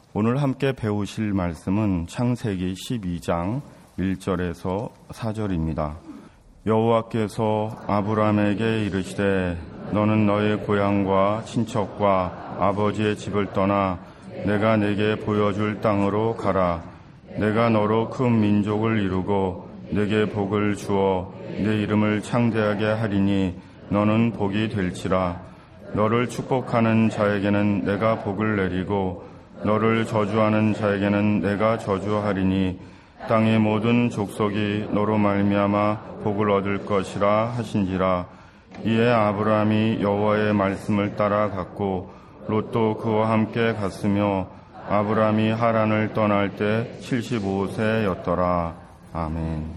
오늘 함께 배우실 말씀은 창세기 12장 1절에서 4절입니다. 여호와께서 아브라함에게 이르시되 너는 너의 고향과 친척과 아버지의 집을 떠나 내가 네게 보여줄 땅으로 가라. 내가 너로 큰 민족을 이루고 네게 복을 주어 네 이름을 창대하게 하리니 너는 복이 될지라. 너를 축복하는 자에게는 내가 복을 내리고 너를 저주하는 자에게는 내가 저주하리니 땅의 모든 족속이 너로 말미암아 복을 얻을 것이라 하신지라. 이에 아브라함이 여호와의 말씀을 따라 갔고 롯도 그와 함께 갔으며 아브라함이 하란을 떠날 때 75세였더라. 아멘.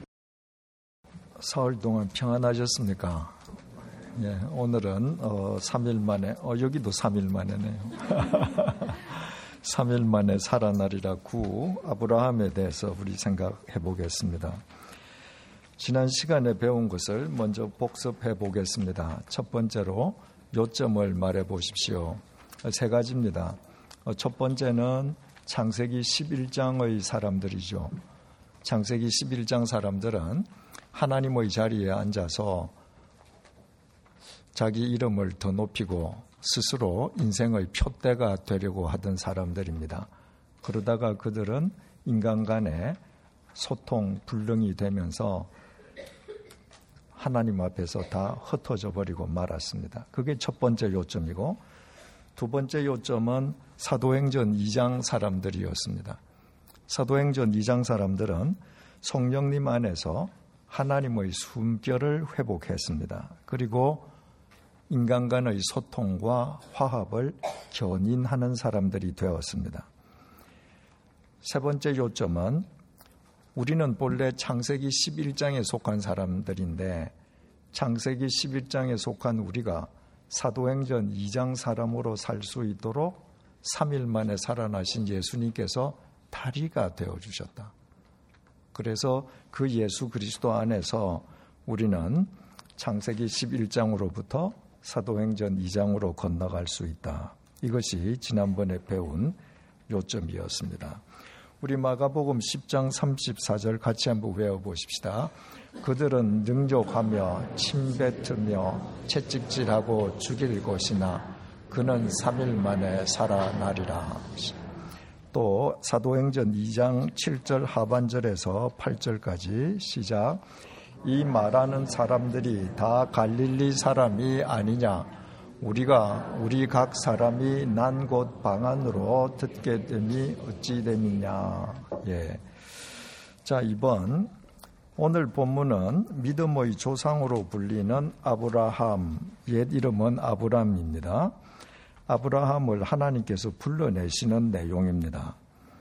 사흘 동안 평안하셨습니까? 예, 오늘은 3일 만에 여기도 3일 만에네요. 3일 만에 살아나리라 구 아브라함에 대해서 우리 생각해 보겠습니다. 지난 시간에 배운 것을 먼저 복습해 보겠습니다. 첫 번째로 요점을 말해 보십시오. 세 가지입니다. 첫 번째는 창세기 11장의 사람들이죠. 창세기 11장 사람들은 하나님의 자리에 앉아서 자기 이름을 더 높이고 스스로 인생의 표대가 되려고 하던 사람들입니다. 그러다가 그들은 인간 간의 소통 불능이 되면서 하나님 앞에서 다 흩어져 버리고 말았습니다. 그게 첫 번째 요점이고, 두 번째 요점은 사도행전 2장 사람들이었습니다. 사도행전 2장 사람들은 성령님 안에서 하나님의 숨결을 회복했습니다. 그리고 인간 간의 소통과 화합을 견인하는 사람들이 되었습니다. 세 번째 요점은 우리는 본래 창세기 11장에 속한 사람들인데 창세기 11장에 속한 우리가 사도행전 2장 사람으로 살 수 있도록 3일 만에 살아나신 예수님께서 다리가 되어주셨다. 그래서 그 예수 그리스도 안에서 우리는 창세기 11장으로부터 사도행전 2장으로 건너갈 수 있다. 이것이 지난번에 배운 요점이었습니다. 우리 마가복음 10장 34절 같이 한번 외워보십시다. 그들은 능욕하며 침뱉으며 채찍질하고 죽일 것이나 그는 3일 만에 살아나리라. 또 사도행전 2장 7절 하반절에서 8절까지 시작. 이 말하는 사람들이 다 갈릴리 사람이 아니냐? 우리 각 사람이 난 곳 방안으로 듣게 되니 어찌 됨이냐? 예. 자, 오늘 본문은 믿음의 조상으로 불리는 아브라함, 옛 이름은 아브람입니다. 아브라함을 하나님께서 불러내시는 내용입니다.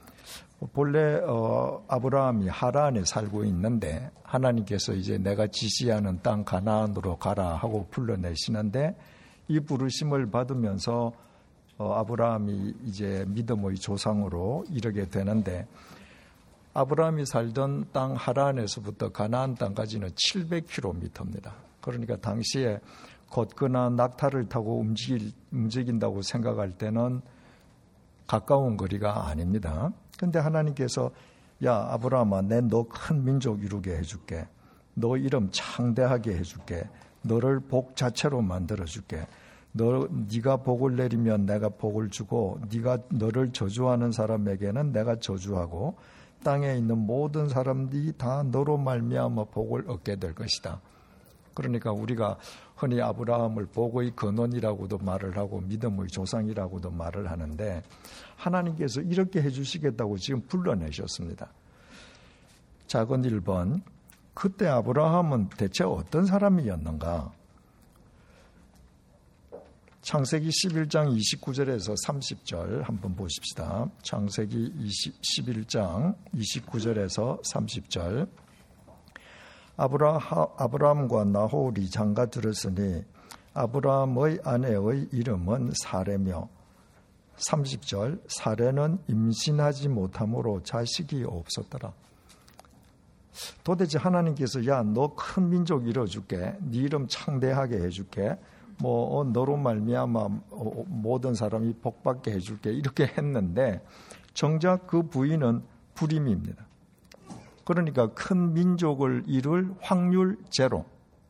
본래 아브라함이 하란에 살고 있는데 하나님께서 이제 내가 지시하는 땅 가나안으로 가라 하고 불러내시는데 이 부르심을 받으면서 아브라함이 이제 믿음의 조상으로 이르게 되는데 아브라함이 살던 땅 하란에서부터 가나안 땅까지는 700km입니다. 그러니까 당시에 걷거나 낙타를 타고 움직인다고 생각할 때는 가까운 거리가 아닙니다. 근데 하나님께서 야 아브라함아 내 너 큰 민족 이루게 해줄게. 너 이름 창대하게 해줄게. 너를 복 자체로 만들어줄게. 네가 복을 내리면 내가 복을 주고 네가 너를 저주하는 사람에게는 내가 저주하고 땅에 있는 모든 사람들이 다 너로 말미암아 복을 얻게 될 것이다. 그러니까 우리가 흔히 아브라함을 복의 근원이라고도 말을 하고 믿음의 조상이라고도 말을 하는데 하나님께서 이렇게 해주시겠다고 지금 불러내셨습니다. 작은 1번, 그때 아브라함은 대체 어떤 사람이었는가? 창세기 11장 29절에서 30절 한번 보십시다. 창세기 11장 29절에서 30절. 아브라함과 나홀이 장가 들었으니 아브라함의 아내의 이름은 사레며 30절 사레는 임신하지 못함으로 자식이 없었더라. 도대체 하나님께서 야 너 큰 민족 이뤄줄게. 네 이름 창대하게 해줄게. 너로 말미암아 모든 사람이 복받게 해줄게 이렇게 했는데 정작 그 부인은 불임입니다. 그러니까 큰 민족을 이룰 확률 제로.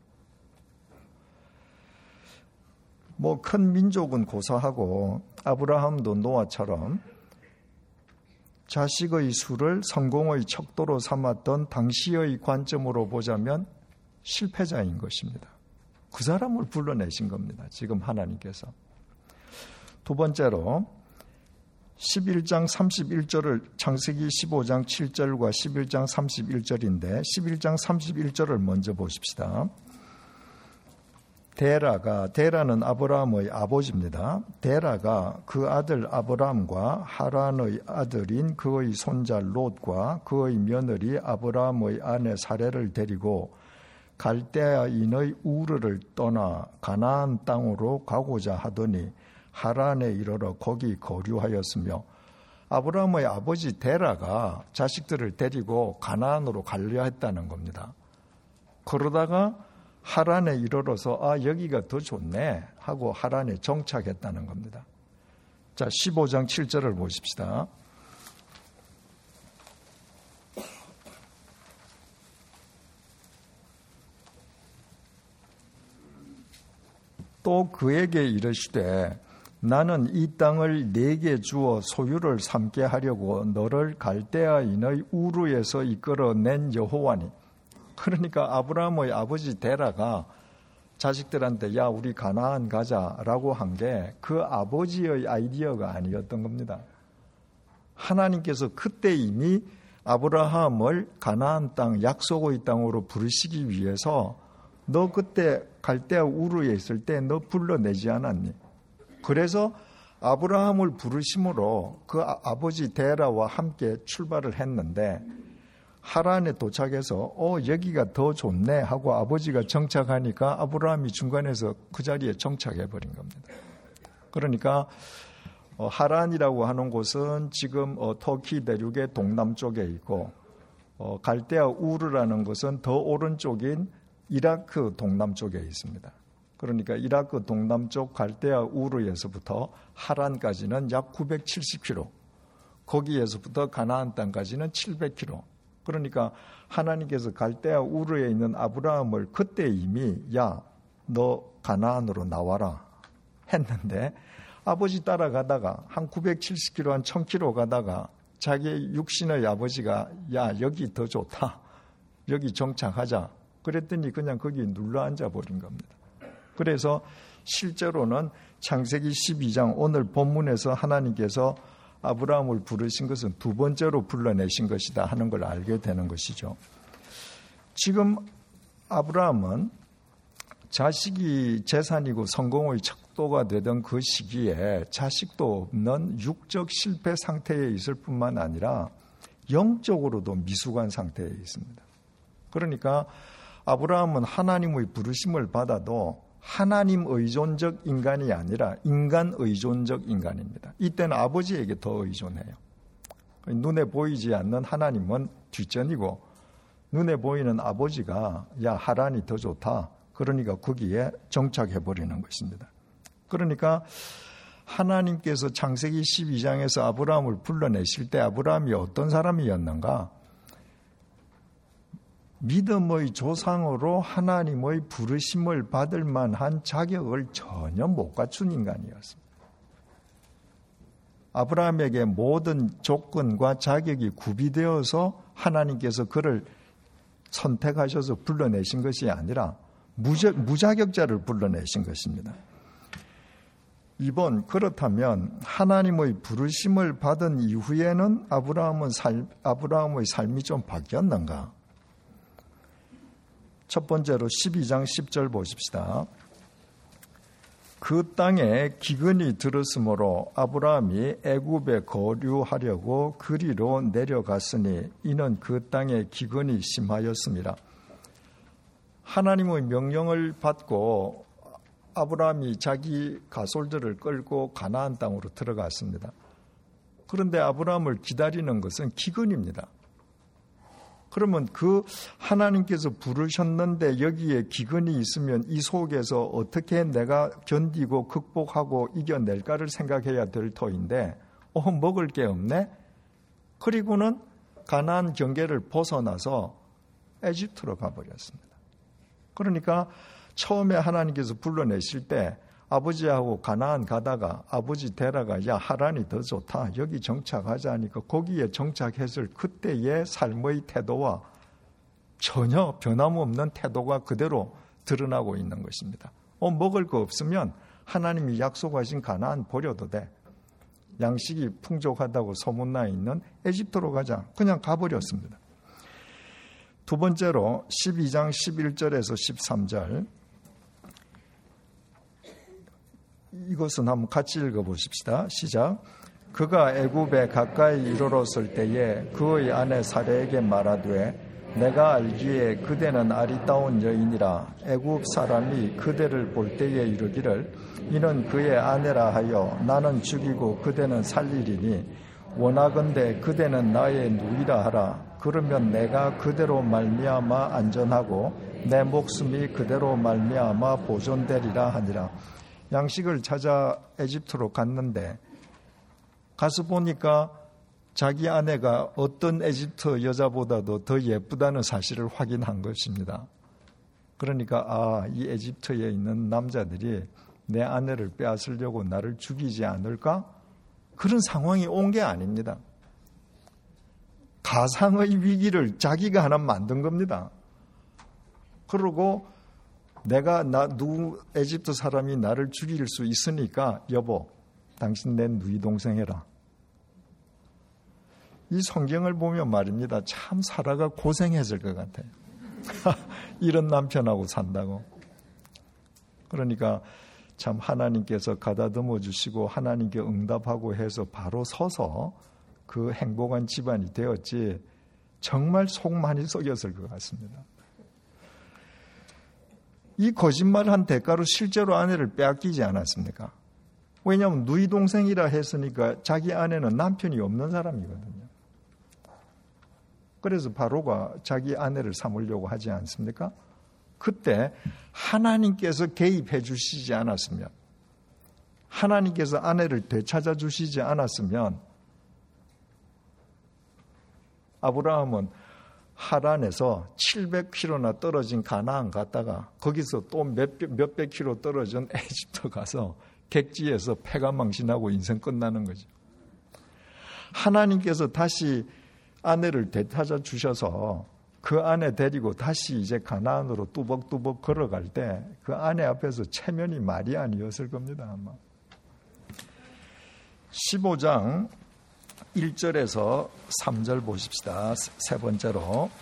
큰 민족은 고사하고 아브라함도 노아처럼 자식의 수를 성공의 척도로 삼았던 당시의 관점으로 보자면 실패자인 것입니다. 그 사람을 불러내신 겁니다. 지금 하나님께서. 두 번째로 11장 31절을 창세기 15장 7절과 11장 31절인데 11장 31절을 먼저 보십시다. 데라는 아브라함의 아버지입니다. 데라가 그 아들 아브라함과 하란의 아들인 그의 손자 롯과 그의 며느리 아브라함의 아내 사레를 데리고 갈대아인의 우르를 떠나 가나안 땅으로 가고자 하더니 하란에 이르러 거기 거류하였으며 아브라함의 아버지 데라가 자식들을 데리고 가나안으로 가려 했다는 겁니다. 그러다가 하란에 이르러서 여기가 더 좋네 하고 하란에 정착했다는 겁니다. 자, 15장 7절을 보십시다. 또 그에게 이르시되 나는 이 땅을 네게 주어 소유를 삼게 하려고 너를 갈대아인의 우르에서 이끌어낸 여호와니. 그러니까 아브라함의 아버지 데라가 자식들한테 야 우리 가나안 가자라고 한 게 그 아버지의 아이디어가 아니었던 겁니다. 하나님께서 그때 이미 아브라함을 가나안 땅 약속의 땅으로 부르시기 위해서 너 그때 갈대아 우르에 있을 때 너 불러내지 않았니? 그래서 아브라함을 부르심으로 그 아버지 데라와 함께 출발을 했는데 하란에 도착해서 여기가 더 좋네 하고 아버지가 정착하니까 아브라함이 중간에서 그 자리에 정착해버린 겁니다. 그러니까 하란이라고 하는 곳은 지금 터키 대륙의 동남쪽에 있고 갈대아 우르라는 것은 더 오른쪽인 이라크 동남쪽에 있습니다. 그러니까 이라크 동남쪽 갈대아 우르에서부터 하란까지는 약 970km, 거기에서부터 가나안 땅까지는 700km. 그러니까 하나님께서 갈대아 우르에 있는 아브라함을 그때 이미 야, 너 가나안으로 나와라 했는데 아버지 따라가다가 한 970km, 한 1000km 가다가 자기의 육신의 아버지가 야, 여기 더 좋다. 여기 정착하자. 그랬더니 그냥 거기 눌러 앉아 버린 겁니다. 그래서 실제로는 창세기 12장 오늘 본문에서 하나님께서 아브라함을 부르신 것은 두 번째로 불러내신 것이다 하는 걸 알게 되는 것이죠. 지금 아브라함은 자식이 재산이고 성공의 척도가 되던 그 시기에 자식도 없는 육적 실패 상태에 있을 뿐만 아니라 영적으로도 미숙한 상태에 있습니다. 그러니까 아브라함은 하나님의 부르심을 받아도 하나님 의존적 인간이 아니라 인간 의존적 인간입니다. 이때는 아버지에게 더 의존해요. 눈에 보이지 않는 하나님은 뒷전이고 눈에 보이는 아버지가 야 하란이 더 좋다. 그러니까 거기에 정착해버리는 것입니다. 그러니까 하나님께서 창세기 12장에서 아브라함을 불러내실 때 아브라함이 어떤 사람이었는가? 믿음의 조상으로 하나님의 부르심을 받을 만한 자격을 전혀 못 갖춘 인간이었습니다. 아브라함에게 모든 조건과 자격이 구비되어서 하나님께서 그를 선택하셔서 불러내신 것이 아니라 무자격자를 불러내신 것입니다. 2번, 그렇다면 하나님의 부르심을 받은 이후에는 아브라함의 삶이 좀 바뀌었는가? 첫 번째로 12장 10절 보십시다. 그 땅에 기근이 들었으므로 아브라함이 애굽에 거류하려고 그리로 내려갔으니 이는 그 땅에 기근이 심하였습니다. 하나님의 명령을 받고 아브라함이 자기 가솔들을 끌고 가나안 땅으로 들어갔습니다. 그런데 아브라함을 기다리는 것은 기근입니다. 그러면 그 하나님께서 부르셨는데 여기에 기근이 있으면 이 속에서 어떻게 내가 견디고 극복하고 이겨낼까를 생각해야 될 터인데 먹을 게 없네? 그리고는 가나안 경계를 벗어나서 에집트로 가버렸습니다. 그러니까 처음에 하나님께서 불러내실 때 아버지하고 가나안 가다가 아버지 데라가 야 하란이 더 좋다 여기 정착하자 하니까 거기에 정착했을 그때의 삶의 태도와 전혀 변함없는 태도가 그대로 드러나고 있는 것입니다. 먹을 거 없으면 하나님이 약속하신 가나안 버려도 돼. 양식이 풍족하다고 소문나 있는 에집트로 가자. 그냥 가버렸습니다. 두 번째로 12장 11절에서 13절 이것은 한번 같이 읽어보십시다. 시작. 그가 애굽에 가까이 이르렀을 때에 그의 아내 사레에게 말하되 내가 알기에 그대는 아리따운 여인이라 애굽 사람이 그대를 볼 때에 이르기를 이는 그의 아내라 하여 나는 죽이고 그대는 살리리니 원하건대 그대는 나의 누이라 하라. 그러면 내가 그대로 말미암아 안전하고 내 목숨이 그대로 말미암아 보존되리라 하니라. 양식을 찾아 에집트로 갔는데 가서 보니까 자기 아내가 어떤 에집트 여자보다도 더 예쁘다는 사실을 확인한 것입니다. 그러니까 이 에집트에 있는 남자들이 내 아내를 빼앗으려고 나를 죽이지 않을까? 그런 상황이 온 게 아닙니다. 가상의 위기를 자기가 하나 만든 겁니다. 그러고 내가 에집트 사람이 나를 죽일 수 있으니까 여보, 당신 내 누이 동생 해라. 이 성경을 보면 말입니다. 참 사라가 고생했을 것 같아요. 이런 남편하고 산다고. 그러니까 참 하나님께서 가다듬어 주시고 하나님께 응답하고 해서 바로 서서 그 행복한 집안이 되었지 정말 속 많이 썩였을 것 같습니다. 이 거짓말한 대가로 실제로 아내를 빼앗기지 않았습니까? 왜냐하면 누이 동생이라 했으니까 자기 아내는 남편이 없는 사람이거든요. 그래서 바로가 자기 아내를 삼으려고 하지 않습니까? 그때 하나님께서 개입해 주시지 않았으면, 하나님께서 아내를 되찾아 주시지 않았으면 아브라함은 하란에서 700km나 떨어진 가나안 갔다가 거기서 또 몇백 킬로 떨어진 에집트 가서 객지에서 패가망신하고 인생 끝나는 거죠. 하나님께서 다시 아내를 되찾아 주셔서 그 아내 데리고 다시 이제 가나안으로 뚜벅뚜벅 걸어갈 때 그 아내 앞에서 체면이 말이 아니었을 겁니다. 아마. 15장 1절에서 3절 보십시다. 세 번째로.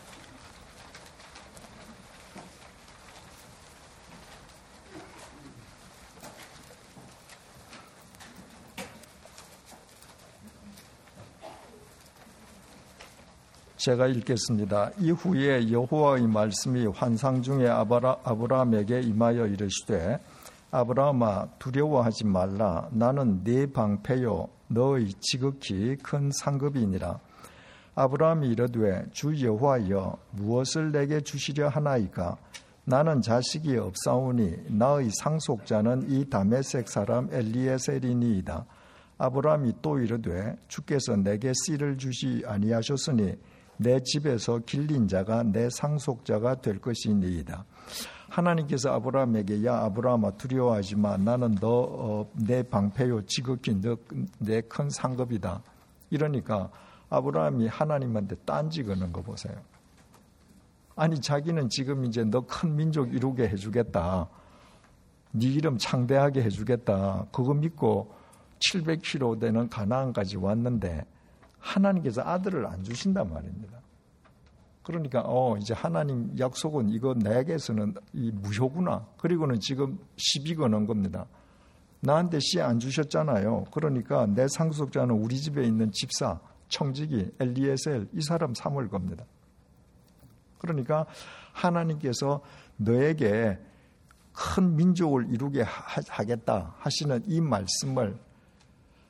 제가 읽겠습니다. 이후에 여호와의 말씀이 환상 중에 아브라함에게 임하여 이르시되 아브라함아 두려워하지 말라. 나는 네 방패요 너의 지극히 큰 상급이니라. 아브라함이 이르되 주 여호와여 무엇을 내게 주시려 하나이까? 나는 자식이 없사오니 나의 상속자는 이 다메섹 사람 엘리에셀이니이다. 아브라함이 또 이르되 주께서 내게 씨를 주시 아니하셨으니 내 집에서 길린 자가 내 상속자가 될 것이니이다. 하나님께서 아브라함에게 야 아브라함아 두려워하지 마. 나는 내 방패요 지극히 내 큰 상급이다. 이러니까 아브라함이 하나님한테 딴지 거는 거 보세요. 아니 자기는 지금 이제 너 큰 민족 이루게 해주겠다. 네 이름 창대하게 해주겠다. 그거 믿고 700km 되는 가나안까지 왔는데 하나님께서 아들을 안 주신단 말입니다. 그러니까 이제 하나님 약속은 이거 내게서는 이 무효구나. 그리고는 지금 시비 거는 겁니다. 나한테 씨 안 주셨잖아요. 그러니까 내 상속자는 우리 집에 있는 집사, 청지기, 엘리에셀 이 사람 삼을 겁니다. 그러니까 하나님께서 너에게 큰 민족을 이루게 하겠다 하시는 이 말씀을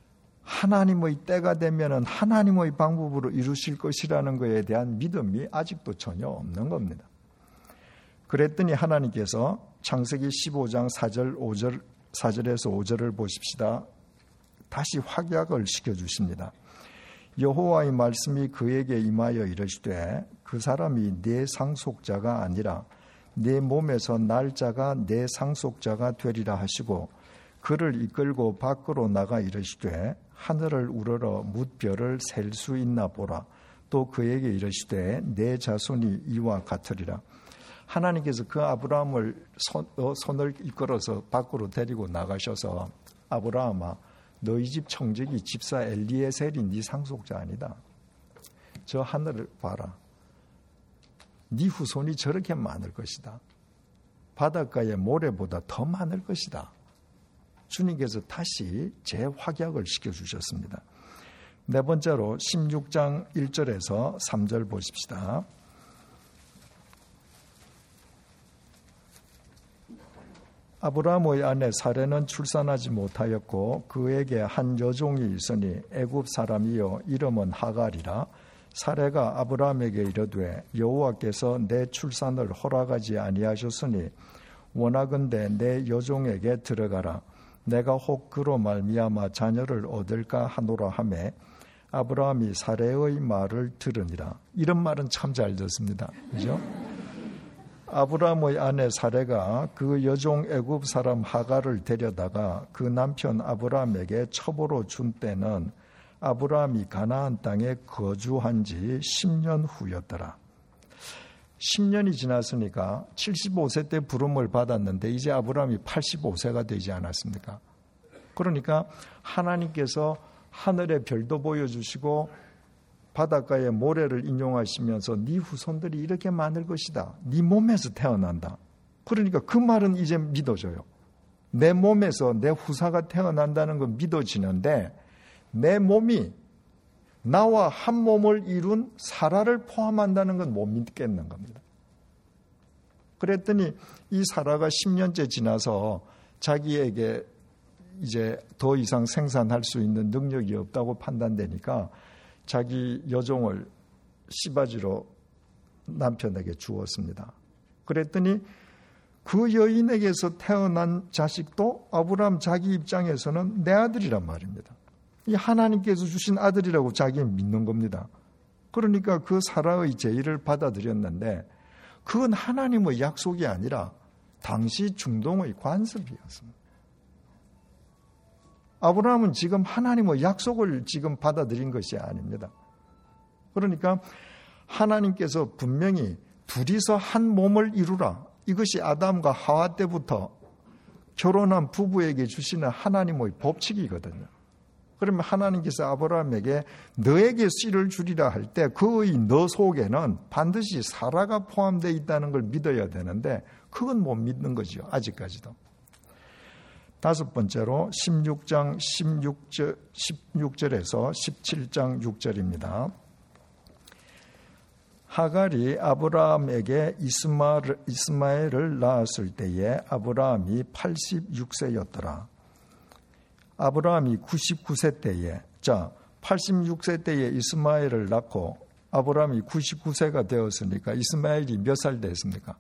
하나님의 때가 되면은 하나님의 방법으로 이루실 것이라는 것에 대한 믿음이 아직도 전혀 없는 겁니다. 그랬더니 하나님께서 창세기 15장 4절에서 5절을 보십시다. 다시 확약을 시켜주십니다. 여호와의 말씀이 그에게 임하여 이르시되 그 사람이 내 상속자가 아니라 내 몸에서 날 자가 내 상속자가 되리라 하시고 그를 이끌고 밖으로 나가 이르시되 하늘을 우러러 뭇별을 셀 수 있나 보라. 또 그에게 이르시되 내 자손이 이와 같으리라. 하나님께서 그 아브라함을 손을 이끌어서 밖으로 데리고 나가셔서 아브라함아 너희 집 청지기 집사 엘리에셀이 네 상속자 아니다. 저 하늘을 봐라. 네 후손이 저렇게 많을 것이다. 바닷가의 모래보다 더 많을 것이다. 주님께서 다시 재확약을 시켜주셨습니다. 네 번째로 16장 1절에서 3절 보십시다. 아브라함의 아내 사레는 출산하지 못하였고 그에게 한 여종이 있으니 애굽 사람이요 이름은 하갈이라. 사레가 아브라함에게 이르되 여호와께서 내 출산을 허락하지 아니하셨으니 원하건대 내 여종에게 들어가라. 내가 혹 그로 말미암아 자녀를 얻을까 하노라 하매 아브라함이 사레의 말을 들으니라. 이런 말은 참 잘 듣습니다. 그죠? 아브라함의 아내 사레가 그 여종 애굽 사람 하갈을 데려다가 그 남편 아브라함에게 첩으로 준 때는 아브라함이 가나안 땅에 거주한 지 10년 후였더라. 10년이 지났으니까 75세 때 부름을 받았는데 이제 아브라함이 85세가 되지 않았습니까? 그러니까 하나님께서 하늘의 별도 보여주시고 바닷가의 모래를 인용하시면서 네 후손들이 이렇게 많을 것이다. 네 몸에서 태어난다. 그러니까 그 말은 이제 믿어져요. 내 몸에서 내 후사가 태어난다는 건 믿어지는데 내 몸이 나와 한 몸을 이룬 사라를 포함한다는 건 못 믿겠는 겁니다. 그랬더니 이 사라가 10년째 지나서 자기에게 이제 더 이상 생산할 수 있는 능력이 없다고 판단되니까 자기 여종을 씨바지로 남편에게 주었습니다. 그랬더니 그 여인에게서 태어난 자식도 아브라함 자기 입장에서는 내 아들이란 말입니다. 이 하나님께서 주신 아들이라고 자기는 믿는 겁니다. 그러니까 그 사라의 제의를 받아들였는데 그건 하나님의 약속이 아니라 당시 중동의 관습이었습니다. 아브라함은 지금 하나님의 약속을 지금 받아들인 것이 아닙니다. 그러니까 하나님께서 분명히 둘이서 한 몸을 이루라. 이것이 아담과 하와 때부터 결혼한 부부에게 주시는 하나님의 법칙이거든요. 그러면 하나님께서 아브라함에게 너에게 씨를 주리라 할 때 그의 너 속에는 반드시 사라가 포함되어 있다는 걸 믿어야 되는데 그건 못 믿는 거죠. 아직까지도. 다섯 번째로 16장 16절에서 17장 6절입니다. 하갈이 아브라함에게 이스마엘을 낳았을 때에 아브라함이 86세였더라. 아브라함이 99세 때에 86세 때에 이스마엘을 낳고 아브라함이 99세가 되었으니까 이스마엘이 몇 살 됐습니까?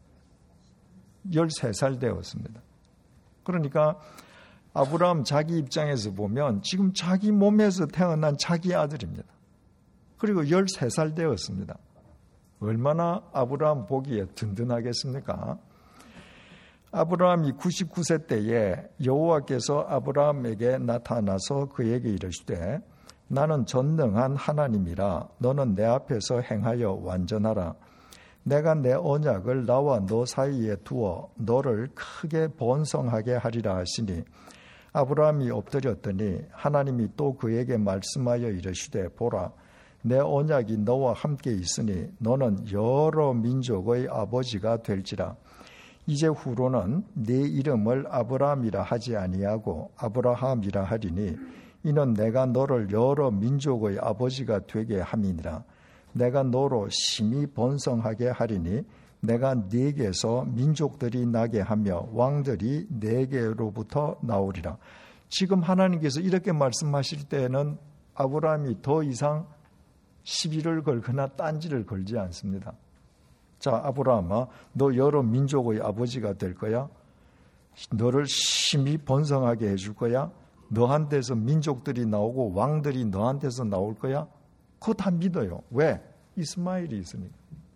13살 되었습니다. 그러니까 아브라함 자기 입장에서 보면 지금 자기 몸에서 태어난 자기 아들입니다. 그리고 13살 되었습니다. 얼마나 아브라함 보기에 든든하겠습니까? 아브라함이 99세 때에 여호와께서 아브라함에게 나타나서 그에게 이르시되 나는 전능한 하나님이라 너는 내 앞에서 행하여 완전하라. 내가 내 언약을 나와 너 사이에 두어 너를 크게 번성하게 하리라 하시니 아브라함이 엎드렸더니 하나님이 또 그에게 말씀하여 이르시되 보라 내 언약이 너와 함께 있으니 너는 여러 민족의 아버지가 될지라. 이제 후로는 네 이름을 아브라함이라 하지 아니하고 아브라함이라 하리니 이는 내가 너를 여러 민족의 아버지가 되게 함이니라. 내가 너로 심히 번성하게 하리니 내가 네게서 민족들이 나게 하며 왕들이 네게로부터 나오리라. 지금 하나님께서 이렇게 말씀하실 때는 아브라함이 더 이상 시비를 걸거나 딴지를 걸지 않습니다. 자, 아브라함아, 너 여러 민족의 아버지가 될 거야. 너를 심히 번성하게 해줄 거야. 너한테서 민족들이 나오고 왕들이 너한테서 나올 거야. 그거 다 믿어요. 왜? 이스마엘이 있으니까.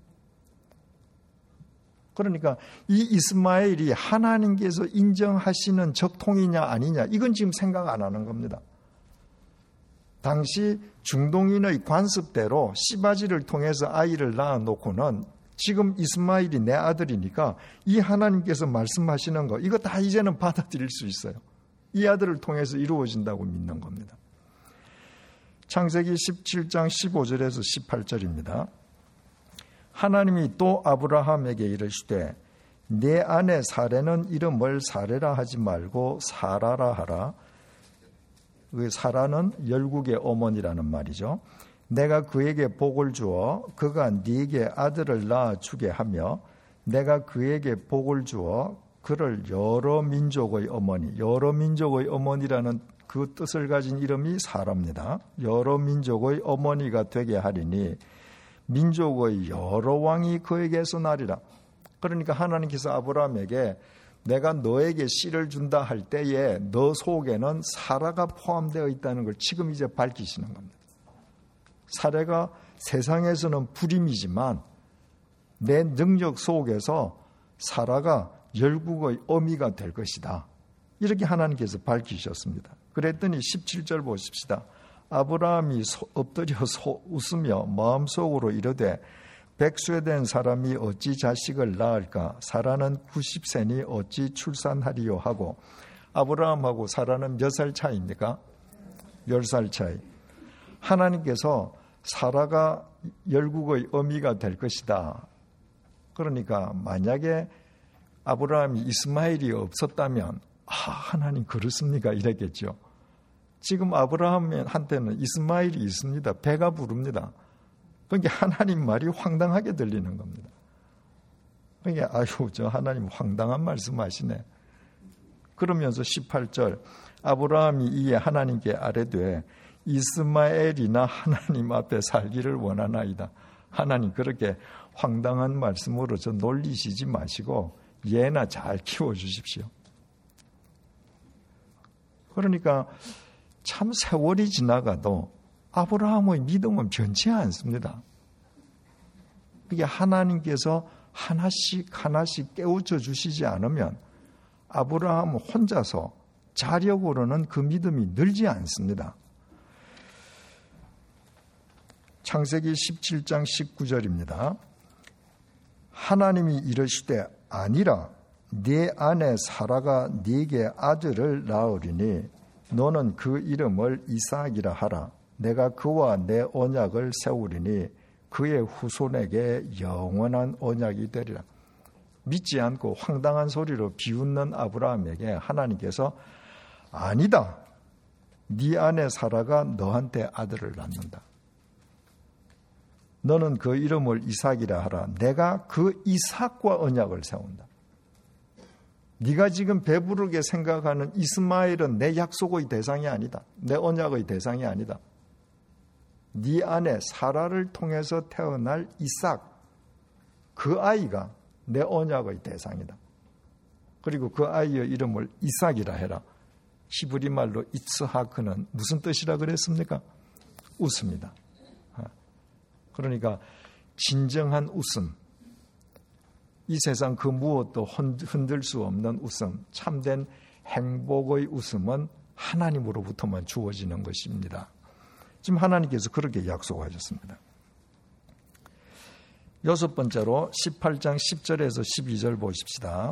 그러니까 이 이스마엘이 하나님께서 인정하시는 적통이냐 아니냐, 이건 지금 생각 안 하는 겁니다. 당시 중동인의 관습대로 씨바지를 통해서 아이를 낳아놓고는 지금 이스마엘이 내 아들이니까 이 하나님께서 말씀하시는 거, 이거 다 이제는 받아들일 수 있어요. 이 아들을 통해서 이루어진다고 믿는 겁니다. 창세기 17장 15절에서 18절입니다. 하나님이 또 아브라함에게 이르시되 내 아내 사레는 이름을 사레라 하지 말고 사라라 하라. 그 사라는 열국의 어머니라는 말이죠. 내가 그에게 복을 주어 그가 네게 아들을 낳아주게 하며 내가 그에게 복을 주어 그를 여러 민족의 어머니, 여러 민족의 어머니라는 그 뜻을 가진 이름이 사라입니다. 여러 민족의 어머니가 되게 하리니 민족의 여러 왕이 그에게서 나리라. 그러니까 하나님께서 아브라함에게 내가 너에게 씨를 준다 할 때에 너 속에는 사라가 포함되어 있다는 걸 지금 이제 밝히시는 겁니다. 사라가 세상에서는 불임이지만 내 능력 속에서 사라가 열국의 어미가 될 것이다. 이렇게 하나님께서 밝히셨습니다. 그랬더니 17절 보십시다. 아브라함이 엎드려 웃으며 마음속으로 이르되 백수된 사람이 어찌 자식을 낳을까? 사라는 90세니 어찌 출산하리요 하고. 아브라함하고 사라는 몇 살 차이입니까? 10살 차이. 하나님께서 사라가 열국의 어미가 될 것이다. 그러니까 만약에 아브라함이 이스마엘이 없었다면 하나님 그렇습니까? 이랬겠죠. 지금 아브라함한테는 이스마엘이 있습니다. 배가 부릅니다. 그러니까 하나님 말이 황당하게 들리는 겁니다. 그러니까 아유, 저 하나님 황당한 말씀하시네. 그러면서 18절 아브라함이 이에 하나님께 아뢰되 이스마엘이나 하나님 앞에 살기를 원하나이다. 하나님 그렇게 황당한 말씀으로 저 놀리시지 마시고 얘나 잘 키워주십시오. 그러니까 참 세월이 지나가도 아브라함의 믿음은 변치 않습니다. 그게 하나님께서 하나씩 하나씩 깨우쳐 주시지 않으면 아브라함 혼자서 자력으로는 그 믿음이 늘지 않습니다. 창세기 17장 19절입니다. 하나님이 이르시되 아니라 네 아내 사라가 네게 아들을 낳으리니 너는 그 이름을 이삭이라 하라. 내가 그와 내 언약을 세우리니 그의 후손에게 영원한 언약이 되리라. 믿지 않고 황당한 소리로 비웃는 아브라함에게 하나님께서 아니다. 네 아내 사라가 너한테 아들을 낳는다. 너는 그 이름을 이삭이라 하라. 내가 그 이삭과 언약을 세운다. 네가 지금 배부르게 생각하는 이스마엘은 내 약속의 대상이 아니다. 내 언약의 대상이 아니다. 네 아내 사라를 통해서 태어날 이삭, 그 아이가 내 언약의 대상이다. 그리고 그 아이의 이름을 이삭이라 해라. 히브리 말로 이츠하크는 무슨 뜻이라 그랬습니까? 웃음이다. 그러니까 진정한 웃음, 이 세상 그 무엇도 흔들 수 없는 웃음, 참된 행복의 웃음은 하나님으로부터만 주어지는 것입니다. 지금 하나님께서 그렇게 약속하셨습니다. 여섯 번째로 18장 10절에서 12절 보십시다.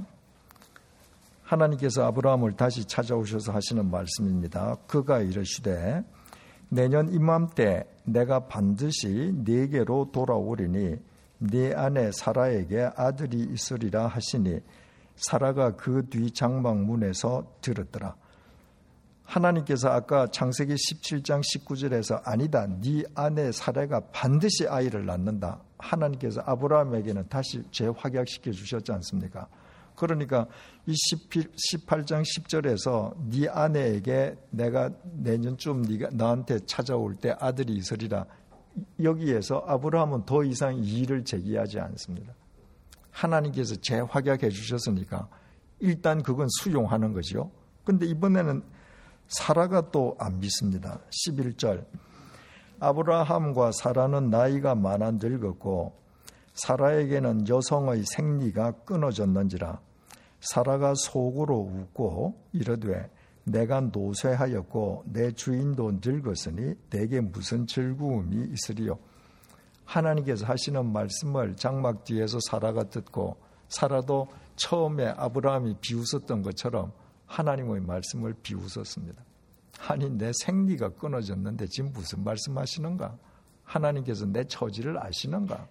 하나님께서 아브라함을 다시 찾아오셔서 하시는 말씀입니다. 그가 이르시되 내년 이맘때 내가 반드시 네게로 돌아오리니 네 아내 사라에게 아들이 있으리라 하시니 사라가 그 뒤 장막문에서 들었더라. 하나님께서 아까 창세기 17장 19절에서 아니다. 네 아내 사라가 반드시 아이를 낳는다. 하나님께서 아브라함에게는 다시 재확약시켜 주셨지 않습니까? 그러니까 이 18장 10절에서 네 아내에게 내가 내년쯤 네가 나한테 찾아올 때 아들이 있으리라. 여기에서 아브라함은 더 이상 이의를 제기하지 않습니다. 하나님께서 재확약해 주셨으니까 일단 그건 수용하는 거죠. 근데 이번에는 사라가 또 안 믿습니다. 11절 아브라함과 사라는 나이가 많아 늙었고 사라에게는 여성의 생리가 끊어졌는지라. 사라가 속으로 웃고 이르되 내가 노쇠하였고 내 주인도 늙었으니 내게 무슨 즐거움이 있으리요. 하나님께서 하시는 말씀을 장막 뒤에서 사라가 듣고 사라도 처음에 아브라함이 비웃었던 것처럼 하나님의 말씀을 비웃었습니다. 아니 내 생리가 끊어졌는데 지금 무슨 말씀하시는가? 하나님께서 내 처지를 아시는가?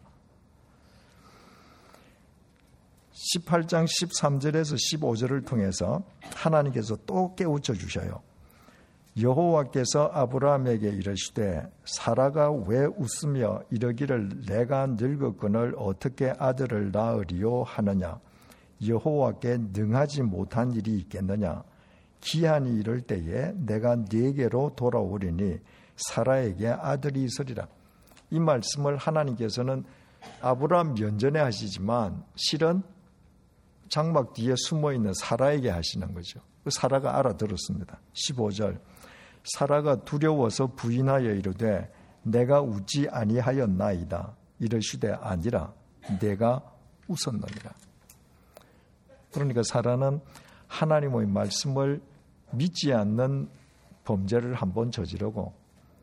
18장 13절에서 15절을 통해서 하나님께서 또 깨우쳐 주셔요. 여호와께서 아브라함에게 이르시되 사라가 왜 웃으며 이르기를 내가 늙었거늘 어떻게 아들을 낳으리요 하느냐. 여호와께 능하지 못한 일이 있겠느냐. 기한이 이를 때에 내가 네게로 돌아오리니 사라에게 아들이 있으리라. 이 말씀을 하나님께서는 아브라함 면전에 하시지만 실은 장막 뒤에 숨어있는 사라에게 하시는 거죠. 사라가 알아들었습니다. 15절 사라가 두려워서 부인하여 이르되 내가 웃지 아니하였나이다. 이르시되 아니라 내가 웃었느니라. 그러니까 사라는 하나님의 말씀을 믿지 않는 범죄를 한번 저지르고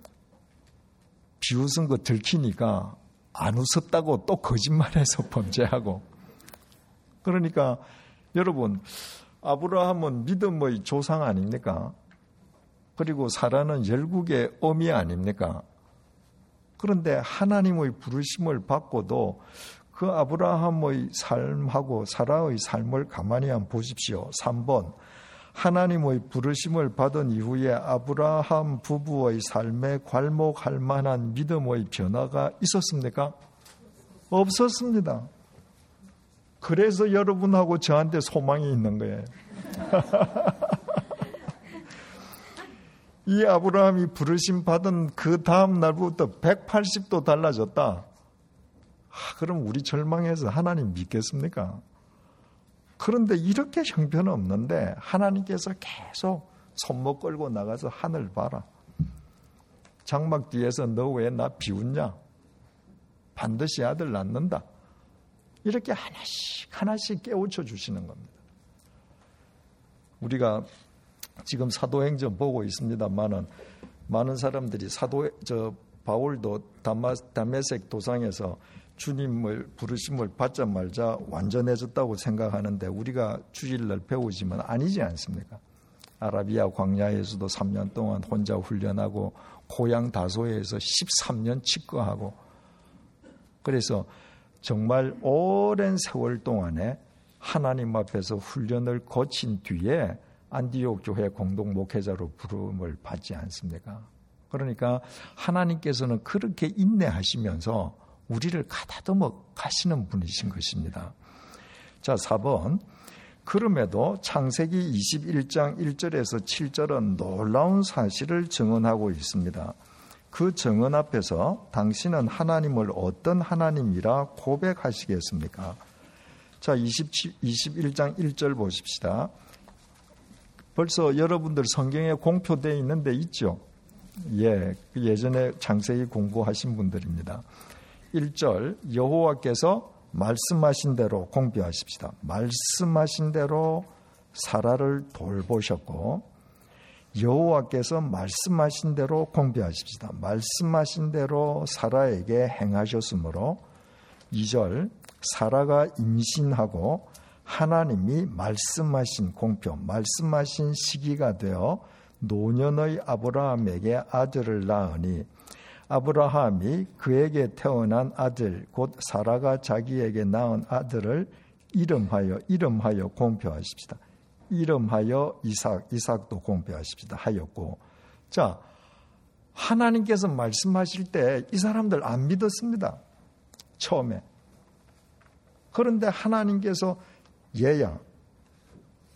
비웃은 거 들키니까 안 웃었다고 또 거짓말해서 범죄하고. 그러니까 여러분 아브라함은 믿음의 조상 아닙니까? 그리고 사라는 열국의 어미 아닙니까? 그런데 하나님의 부르심을 받고도 그 아브라함의 삶하고 사라의 삶을 가만히 한번 보십시오. 3번 하나님의 부르심을 받은 이후에 아브라함 부부의 삶에 괄목할 만한 믿음의 변화가 있었습니까? 없었습니다. 그래서 여러분하고 저한테 소망이 있는 거예요. 이 아브라함이 부르심 받은 그 다음 날부터 180도 달라졌다. 그럼 우리 절망해서 하나님 믿겠습니까? 그런데 이렇게 형편없는데 하나님께서 계속 손목 끌고 나가서 하늘 봐라. 장막 뒤에서 너 왜 나 비웃냐? 반드시 아들 낳는다. 이렇게 하나씩 깨우쳐 주시는 겁니다. 우리가 지금 사도행전 보고 있습니다만은 많은 사람들이 바울도 다메섹 도상에서 주님을 부르심을 받자마자 완전해졌다고 생각하는데 우리가 주일날 배우지만 아니지 않습니까? 아라비아 광야에서도 3년 동안 혼자 훈련하고 고향 다소에서 13년 직거하고 그래서 정말 오랜 세월 동안에 하나님 앞에서 훈련을 거친 뒤에 안디옥 교회 공동 목회자로 부름을 받지 않습니까? 그러니까 하나님께서는 그렇게 인내하시면서 우리를 가다듬어 가시는 분이신 것입니다. 자, 4번. 그럼에도 창세기 21장 1절에서 7절은 놀라운 사실을 증언하고 있습니다. 그 증언 앞에서 당신은 하나님을 어떤 하나님이라 고백하시겠습니까? 자, 21장 1절 보십시다. 벌써 여러분들 성경에 공표되어 있는 데 있죠? 예, 예전에 창세기 공부하신 분들입니다. 1절 여호와께서 말씀하신 대로 공표하십시다. 말씀하신 대로 사라를 돌보셨고 여호와께서 말씀하신 대로 공표하십시다. 말씀하신 대로 사라에게 행하셨으므로 2절 사라가 임신하고 하나님이 말씀하신 공표, 말씀하신 시기가 되어 노년의 아브라함에게 아들을 낳으니 아브라함이 그에게 태어난 아들 곧 사라가 자기에게 낳은 아들을 이름하여 공표하십시다. 이름하여 이삭도 공표하십시다 하였고, 자, 하나님께서 말씀하실 때 이 사람들 안 믿었습니다. 처음에. 그런데 하나님께서 얘야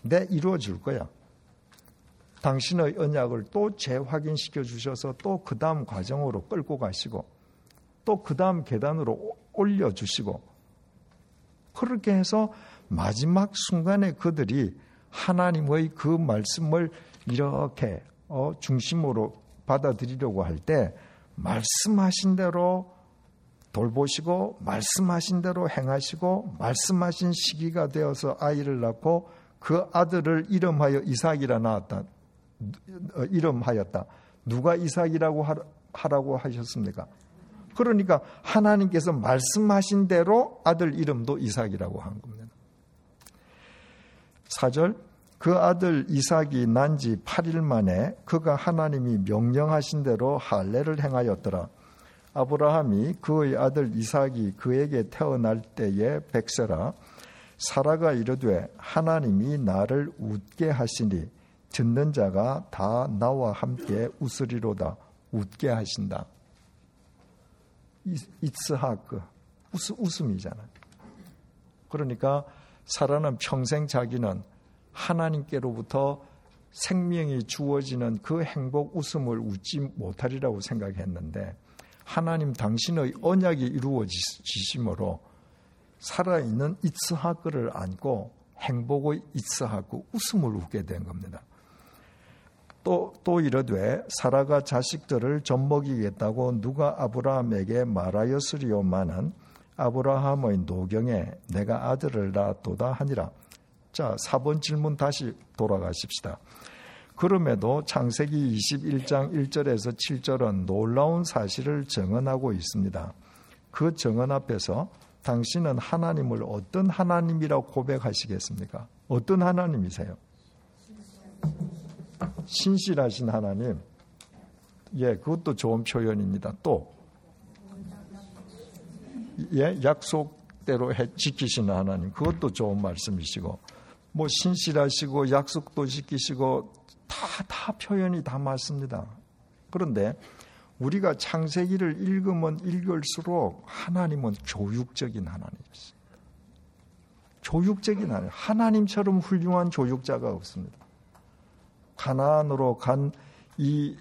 내 이루어 줄 거야. 당신의 언약을 또 재확인시켜 주셔서 또 그 다음 과정으로 끌고 가시고 또 그 다음 계단으로 올려주시고 그렇게 해서 마지막 순간에 그들이 하나님의 그 말씀을 이렇게 중심으로 받아들이려고 할 때 말씀하신 대로 돌보시고 말씀하신 대로 행하시고 말씀하신 시기가 되어서 아이를 낳고 그 아들을 이름하여 이삭이라 낳았다. 이름하였다. 누가 이삭이라고 하라고 하셨습니까? 그러니까 하나님께서 말씀하신 대로 아들 이름도 이삭이라고 한 겁니다. 4절 그 아들 이삭이 난 지 8일 만에 그가 하나님이 명령하신 대로 할례를 행하였더라. 아브라함이 그의 아들 이삭이 그에게 태어날 때에 백세라. 사라가 이르되 하나님이 나를 웃게 하시니 듣는 자가 다 나와 함께 웃으리로다. 웃게 하신다. 이스하크 웃음이잖아요. 그러니까 사라는 평생 자기는 하나님께로부터 생명이 주어지는 그 행복 웃음을 웃지 못하리라고 생각했는데 하나님 당신의 언약이 이루어지심으로 살아있는 이스하크를 안고 행복의 이스하크 웃음을 웃게 된 겁니다. 또 이르되 사라가 자식들을 젖먹이겠다고 누가 아브라함에게 말하였으리오마는 아브라함의 노경에 내가 아들을 낳았도다 하니라. 자, 4번 질문 다시 돌아가십시다. 그럼에도 창세기 21장 1절에서 7절은 놀라운 사실을 증언하고 있습니다. 그 증언 앞에서 당신은 하나님을 어떤 하나님이라고 고백하시겠습니까? 어떤 하나님이세요? 신실하신 하나님. 예, 그것도 좋은 표현입니다. 또, 예, 약속대로 지키시는 하나님. 그것도 좋은 말씀이시고, 뭐 신실하시고 약속도 지키시고 다 표현이 다 맞습니다. 그런데 우리가 창세기를 읽으면 읽을수록 하나님은 교육적인 하나님이십니다. 교육적인 하나님. 하나님처럼 훌륭한 교육자가 없습니다. 가나안으로 간 이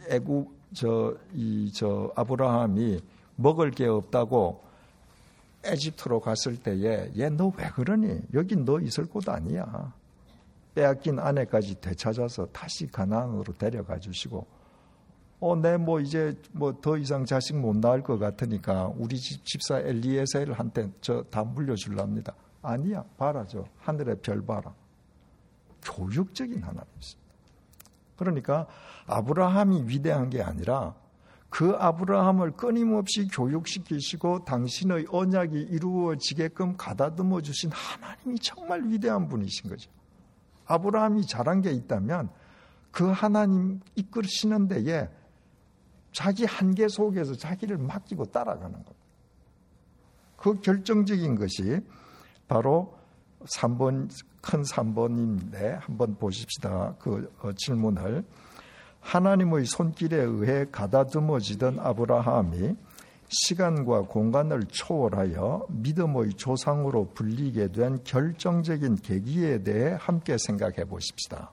아브라함이 먹을 게 없다고 에집트로 갔을 때에 얘 너 왜 그러니? 여긴 너 있을 곳 아니야. 빼앗긴 아내까지 되찾아서 다시 가나안으로 데려가 주시고 내 뭐 이제 뭐 더 이상 자식 못 낳을 것 같으니까 우리 집사 엘리에셀한테 저 다 물려줄랍니다. 아니야. 봐라 저 하늘의 별 봐라. 교육적인 하나님이십니다. 그러니까 아브라함이 위대한 게 아니라 그 아브라함을 끊임없이 교육시키시고 당신의 언약이 이루어지게끔 가다듬어 주신 하나님이 정말 위대한 분이신 거죠. 아브라함이 잘한 게 있다면 그 하나님 이끌으시는 데에 자기 한계 속에서 자기를 맡기고 따라가는 겁니다. 그 결정적인 것이 바로 3번, 큰 3번인데 한번 보십시다. 그 질문을. 하나님의 손길에 의해 가다듬어지던 아브라함이 시간과 공간을 초월하여 믿음의 조상으로 불리게 된 결정적인 계기에 대해 함께 생각해 보십시다.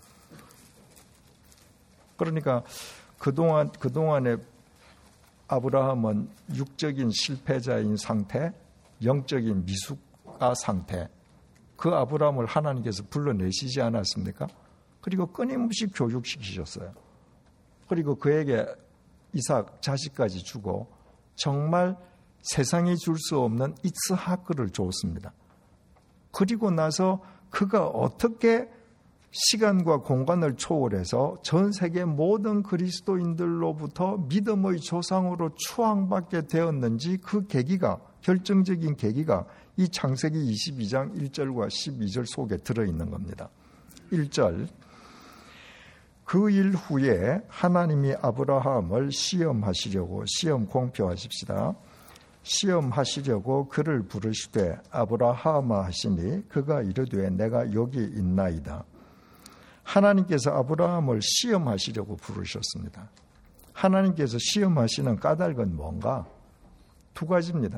그러니까 그동안에 아브라함은 육적인 실패자인 상태, 영적인 미숙아 상태, 그 아브라함을 하나님께서 불러내시지 않았습니까? 그리고 끊임없이 교육시키셨어요. 그리고 그에게 이삭 자식까지 주고 정말 세상이 줄 수 없는 이스하크를 줬습니다. 그리고 나서 그가 어떻게 시간과 공간을 초월해서 전 세계 모든 그리스도인들로부터 믿음의 조상으로 추앙받게 되었는지 그 계기가, 결정적인 계기가 이 창세기 22장 1절과 12절 속에 들어있는 겁니다. 1절, 그 일 후에 하나님이 아브라함을 시험하시려고, 시험 공표하십시다. 시험하시려고 그를 부르시되 아브라함아 하시니 그가 이르되 내가 여기 있나이다. 하나님께서 아브라함을 시험하시려고 부르셨습니다. 하나님께서 시험하시는 까닭은 뭔가? 두 가지입니다.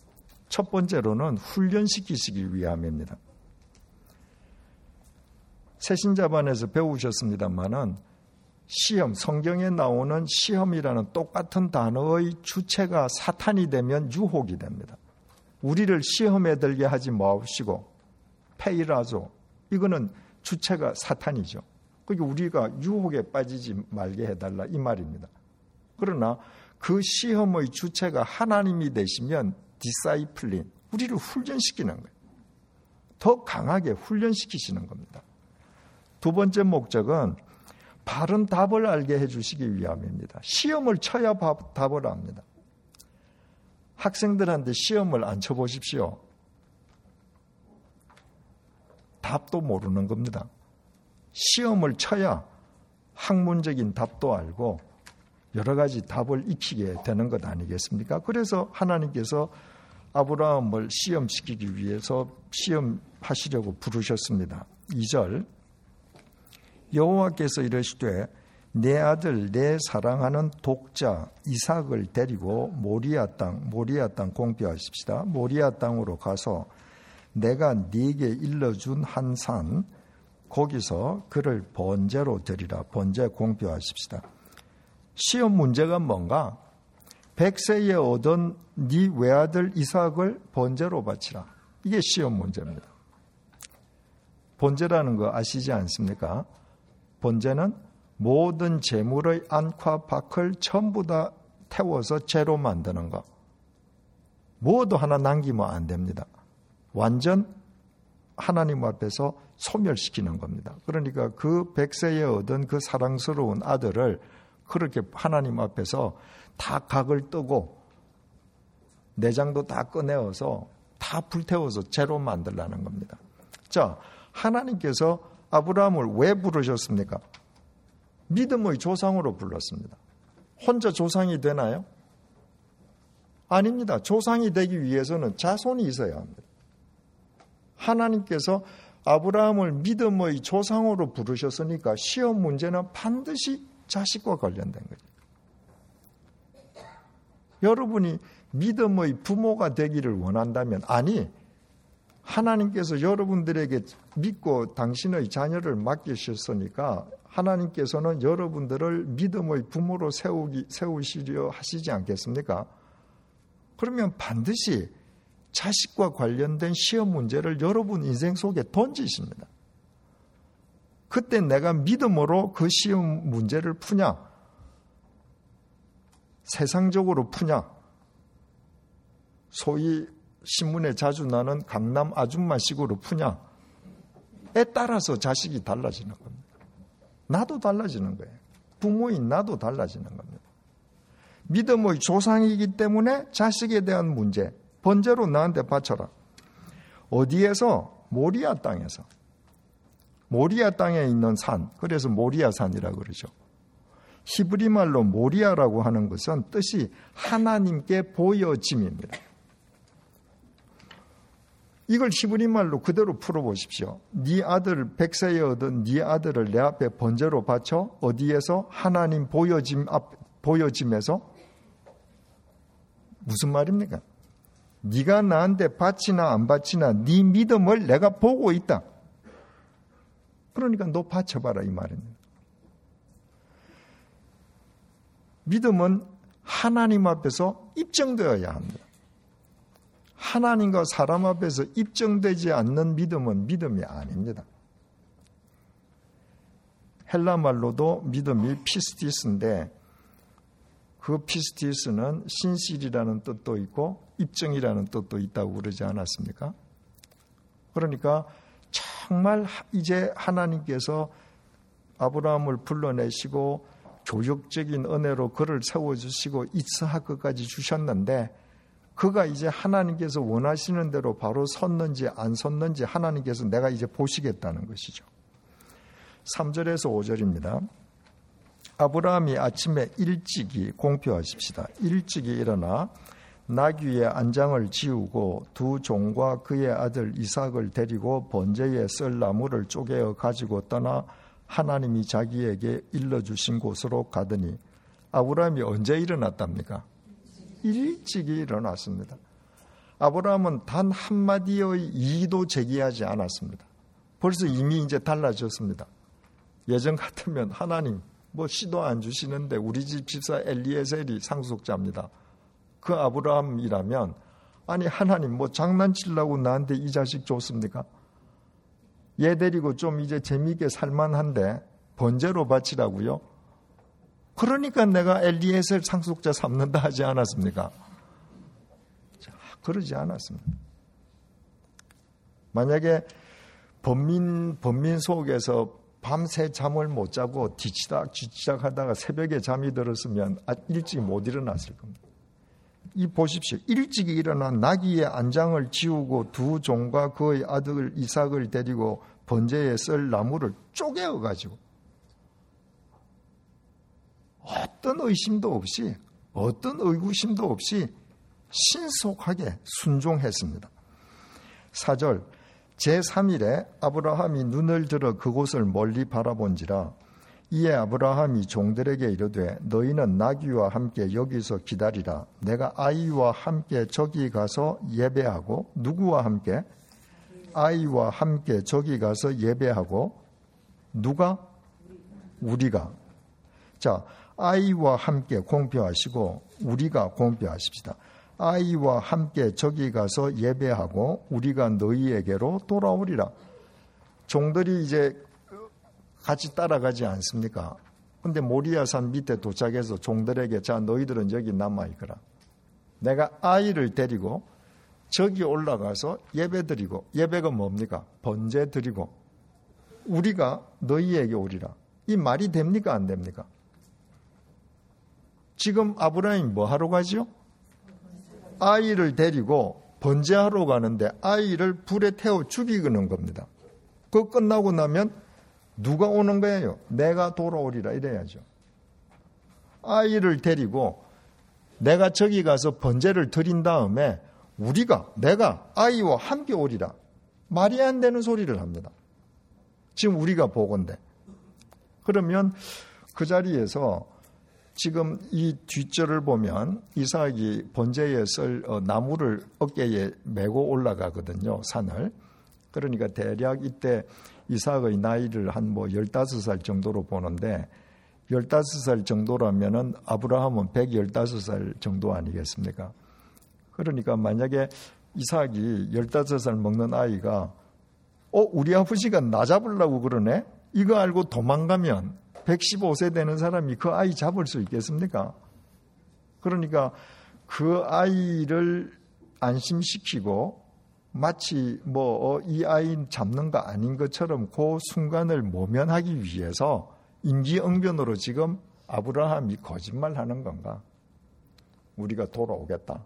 첫 번째로는 훈련시키시기 위함입니다. 새신자반에서 배우셨습니다마는 시험, 성경에 나오는 시험이라는 똑같은 단어의 주체가 사탄이 되면 유혹이 됩니다. 우리를 시험에 들게 하지 마옵시고 페이라조, 이거는 주체가 사탄이죠. 그러니까 우리가 유혹에 빠지지 말게 해달라 이 말입니다. 그러나 그 시험의 주체가 하나님이 되시면 디사이플린, 우리를 훈련시키는 거예요. 더 강하게 훈련시키시는 겁니다. 두 번째 목적은 바른 답을 알게 해주시기 위함입니다. 시험을 쳐야 답을 압니다. 학생들한테 시험을 안 쳐보십시오. 답도 모르는 겁니다. 시험을 쳐야 학문적인 답도 알고 여러 가지 답을 익히게 되는 것 아니겠습니까? 그래서 하나님께서 아브라함을 시험시키기 위해서 시험하시려고 부르셨습니다. 2절, 여호와께서 이르시되 내 아들 내 사랑하는 독자 이삭을 데리고 모리아 땅 공표하십시다. 모리아 땅으로 가서 내가 네게 일러준 한 산 거기서 그를 번제로 드리라. 번제 공표하십시다. 시험 문제가 뭔가? 100세에 얻은 네 외아들 이삭을 번제로 바치라. 이게 시험 문제입니다. 번제라는 거 아시지 않습니까? 번제는 모든 제물의 안과 박을 전부 다 태워서 제로 만드는 거. 뭐도 하나 남기면 안 됩니다. 완전 하나님 앞에서 소멸시키는 겁니다. 그러니까 그 100세에 얻은 그 사랑스러운 아들을 그렇게 하나님 앞에서 다 각을 뜨고 내장도 다 꺼내어서 다 불태워서 제로 만들라는 겁니다. 자, 하나님께서 아브라함을 왜 부르셨습니까? 믿음의 조상으로 불렀습니다. 혼자 조상이 되나요? 아닙니다. 조상이 되기 위해서는 자손이 있어야 합니다. 하나님께서 아브라함을 믿음의 조상으로 부르셨으니까 시험 문제는 반드시 자식과 관련된 거죠. 여러분이 믿음의 부모가 되기를 원한다면, 아니, 하나님께서 여러분들에게 믿고 당신의 자녀를 맡기셨으니까 하나님께서는 여러분들을 믿음의 부모로 세우시려 하시지 않겠습니까? 그러면 반드시 자식과 관련된 시험 문제를 여러분 인생 속에 던지십니다. 그때 내가 믿음으로 그 시험 문제를 푸냐? 세상적으로 푸냐? 소위 신문에 자주 나는 강남 아줌마식으로 푸냐에 따라서 자식이 달라지는 겁니다. 나도 달라지는 거예요. 부모인 나도 달라지는 겁니다. 믿음의 조상이기 때문에 자식에 대한 문제, 번제로 나한테 바쳐라. 어디에서? 모리아 땅에서. 모리아 땅에 있는 산, 그래서 모리아 산이라고 그러죠. 히브리 말로 모리아라고 하는 것은 뜻이 하나님께 보여짐입니다. 이걸 히브리 말로 그대로 풀어보십시오. 네 아들 100세에 얻은 네 아들을 내 앞에 번제로 바쳐. 어디에서? 하나님 보여짐에서. 무슨 말입니까? 네가 나한테 바치나 안 바치나 네 믿음을 내가 보고 있다. 그러니까 너 바쳐봐라 이 말입니다. 믿음은 하나님 앞에서 입증되어야 합니다. 하나님과 사람 앞에서 입증되지 않는 믿음은 믿음이 아닙니다. 헬라 말로도 믿음이 피스티스인데 그 피스티스는 신실이라는 뜻도 있고 입증이라는 뜻도 있다고 그러지 않았습니까? 그러니까 정말 이제 하나님께서 아브라함을 불러내시고 교육적인 은혜로 그를 세워주시고 이스하크까지 주셨는데 그가 이제 하나님께서 원하시는 대로 바로 섰는지 안 섰는지 하나님께서 내가 이제 보시겠다는 것이죠. 3절에서 5절입니다. 아브라함이 아침에 일찍이 공표하십시다. 일찍이 일어나 나귀의 안장을 지우고 두 종과 그의 아들 이삭을 데리고 번제에 쓸 나무를 쪼개어 가지고 떠나 하나님이 자기에게 일러주신 곳으로 가더니 아브라함이 언제 일어났답니까? 일찍이 일어났습니다. 아브라함은 단 한마디의 이의도 제기하지 않았습니다. 벌써 이미 이제 달라졌습니다. 예전 같으면 하나님 뭐 시도 안 주시는데 우리 집 집사 엘리에셀이 상속자입니다. 그 아브라함이라면 아니 하나님 뭐 장난치려고 나한테 이 자식 줬습니까? 얘 데리고 좀 이제 재미있게 살만한데 번제로 바치라고요? 그러니까 내가 엘리에셀 상속자 삼는다 하지 않았습니까? 자, 그러지 않았습니다. 만약에 범민 속에서 밤새 잠을 못 자고 뒤치닥 하다가 새벽에 잠이 들었으면 일찍 못 일어났을 겁니다. 이 보십시오. 일찍 일어난 나귀의 안장을 지우고 두 종과 그의 아들 이삭을 데리고 번제에 쓸 나무를 쪼개어가지고 어떤 의심도 없이 어떤 의구심도 없이 신속하게 순종했습니다. 4절 제3일에 아브라함이 눈을 들어 그곳을 멀리 바라본지라 이에 아브라함이 종들에게 이르되 너희는 나귀와 함께 여기서 기다리라. 내가 아이와 함께 저기 가서 예배하고 누구와 함께? 아이와 함께 저기 가서 예배하고 누가? 우리가. 자, 아이와 함께 공표하시고 우리가 공표하십시다. 아이와 함께 저기 가서 예배하고 우리가 너희에게로 돌아오리라. 종들이 이제 같이 따라가지 않습니까? 근데 모리아산 밑에 도착해서 종들에게 자 너희들은 여기 남아있거라. 내가 아이를 데리고 저기 올라가서 예배 드리고 예배가 뭡니까? 번제 드리고 우리가 너희에게 오리라. 이 말이 됩니까? 안 됩니까? 지금 아브라함이 뭐 하러 가죠? 아이를 데리고 번제하러 가는데 아이를 불에 태워 죽이는 겁니다. 그거 끝나고 나면 누가 오는 거예요? 내가 돌아오리라 이래야죠. 아이를 데리고 내가 저기 가서 번제를 드린 다음에 내가 아이와 함께 오리라. 말이 안 되는 소리를 합니다. 지금 우리가 보건대. 그러면 그 자리에서 지금 이 뒷절을 보면 이삭이 번제에 쓸 나무를 어깨에 메고 올라가거든요. 산을. 그러니까 대략 이때 이삭의 나이를 한 15살 정도로 보는데 15살 정도라면은 아브라함은 115살 정도 아니겠습니까? 그러니까 만약에 이삭이 15살 먹는 아이가 우리 아버지가 나 잡으려고 그러네? 이거 알고 도망가면 115세 되는 사람이 그 아이 잡을 수 있겠습니까? 그러니까 그 아이를 안심시키고 마치 이 아이 잡는 거 아닌 것처럼 그 순간을 모면하기 위해서 임기응변으로 지금 아브라함이 거짓말하는 건가? 우리가 돌아오겠다.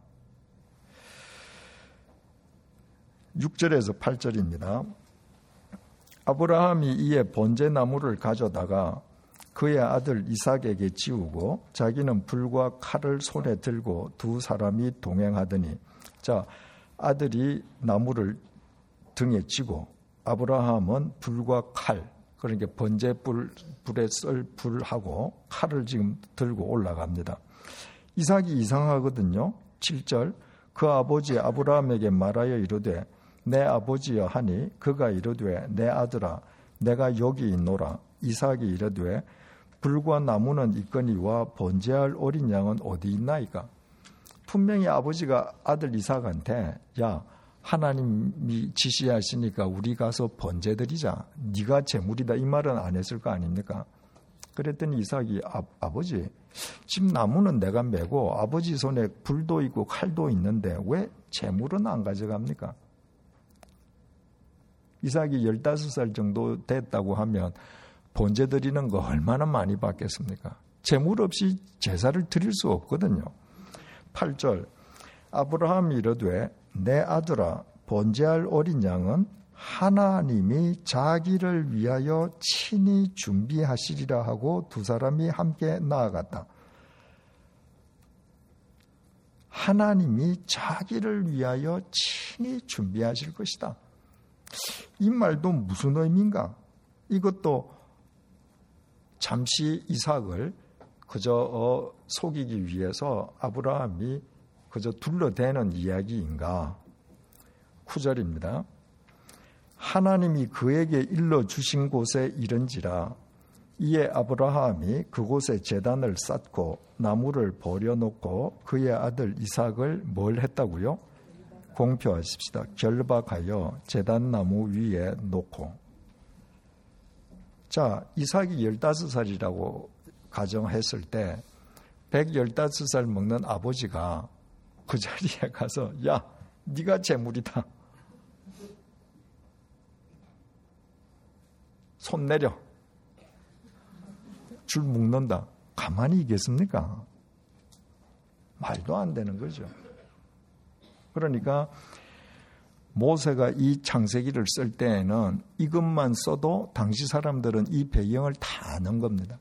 6절에서 8절입니다. 아브라함이 이에 번제나무를 가져다가 그의 아들 이삭에게 지우고 자기는 불과 칼을 손에 들고 두 사람이 동행하더니 자 아들이 나무를 등에 지고 아브라함은 불과 칼 그러니까 번제 불에 썰 불하고 칼을 지금 들고 올라갑니다. 이삭이 이상하거든요. 7절 그 아버지 아브라함에게 말하여 이르되 내 아버지여 하니 그가 이르되 내 아들아 내가 여기 있노라. 이삭이 이르되 불과 나무는 있거니와 번제할 어린 양은 어디 있나이까? 분명히 아버지가 아들 이삭한테 야 하나님이 지시하시니까 우리 가서 번제 드리자. 네가 제물이다 이 말은 안 했을 거 아닙니까? 그랬더니 이삭이 아버지 지금 나무는 내가 메고 아버지 손에 불도 있고 칼도 있는데 왜 제물은 안 가져갑니까? 이삭이 15살 정도 됐다고 하면 번제 드리는 거 얼마나 많이 받겠습니까? 제물 없이 제사를 드릴 수 없거든요. 8절 아브라함이 이르되 내 아들아 번제할 어린 양은 하나님이 자기를 위하여 친히 준비하시리라 하고 두 사람이 함께 나아갔다. 하나님이 자기를 위하여 친히 준비하실 것이다. 이 말도 무슨 의미인가? 이것도 잠시 이삭을 그저 속이기 위해서 아브라함이 그저 둘러대는 이야기인가? 9절입니다. 하나님이 그에게 일러주신 곳에 이른지라. 이에 아브라함이 그곳에 제단을 쌓고 나무를 버려놓고 그의 아들 이삭을 뭘 했다고요? 공표하십시다. 결박하여 제단나무 위에 놓고. 자, 이삭이 15살이라고 가정했을 때 115살 먹는 아버지가 그 자리에 가서 야, 네가 재물이다. 손 내려. 줄 묶는다. 가만히 있겠습니까? 말도 안 되는 거죠. 그러니까 모세가 이 창세기를 쓸 때에는 이것만 써도 당시 사람들은 이 배경을 다 아는 겁니다.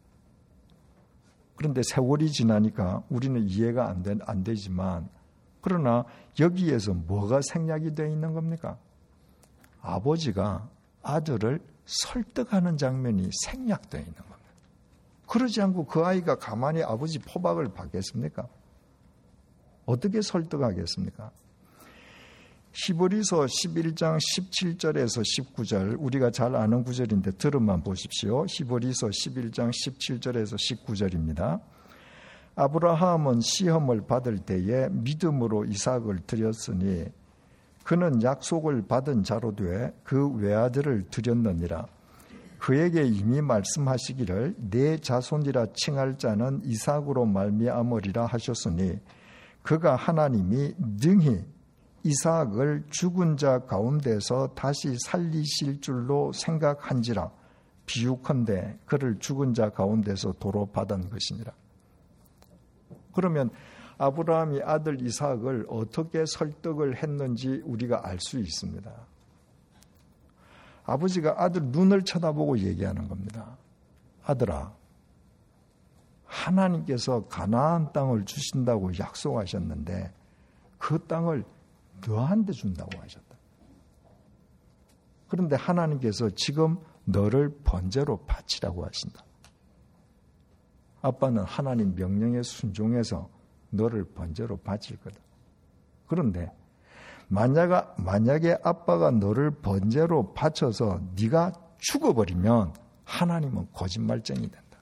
그런데 세월이 지나니까 우리는 이해가 안 되지만, 그러나 여기에서 뭐가 생략이 되어 있는 겁니까? 아버지가 아들을 설득하는 장면이 생략되어 있는 겁니다. 그러지 않고 그 아이가 가만히 아버지 포박을 받겠습니까? 어떻게 설득하겠습니까? 히브리서 11장 17절에서 19절, 우리가 잘 아는 구절인데 들음만 보십시오. 히브리서 11장 17절에서 19절입니다. 아브라함은 시험을 받을 때에 믿음으로 이삭을 드렸으니 그는 약속을 받은 자로 돼 그 외아들을 드렸느니라. 그에게 이미 말씀하시기를 내 자손이라 칭할 자는 이삭으로 말미암으리라 하셨으니 그가 하나님이 능히 이삭을 죽은 자 가운데서 다시 살리실 줄로 생각한지라. 비유컨대 그를 죽은 자 가운데서 도로 받은 것이니라. 그러면 아브라함이 아들 이삭을 어떻게 설득을 했는지 우리가 알 수 있습니다. 아버지가 아들 눈을 쳐다보고 얘기하는 겁니다. 아들아, 하나님께서 가나안 땅을 주신다고 약속하셨는데 그 땅을 너한테 준다고 하셨다. 그런데 하나님께서 지금 너를 번제로 바치라고 하신다. 아빠는 하나님 명령에 순종해서 너를 번제로 바칠 거다. 그런데 만약에 아빠가 너를 번제로 바쳐서 네가 죽어버리면 하나님은 거짓말쟁이 된다.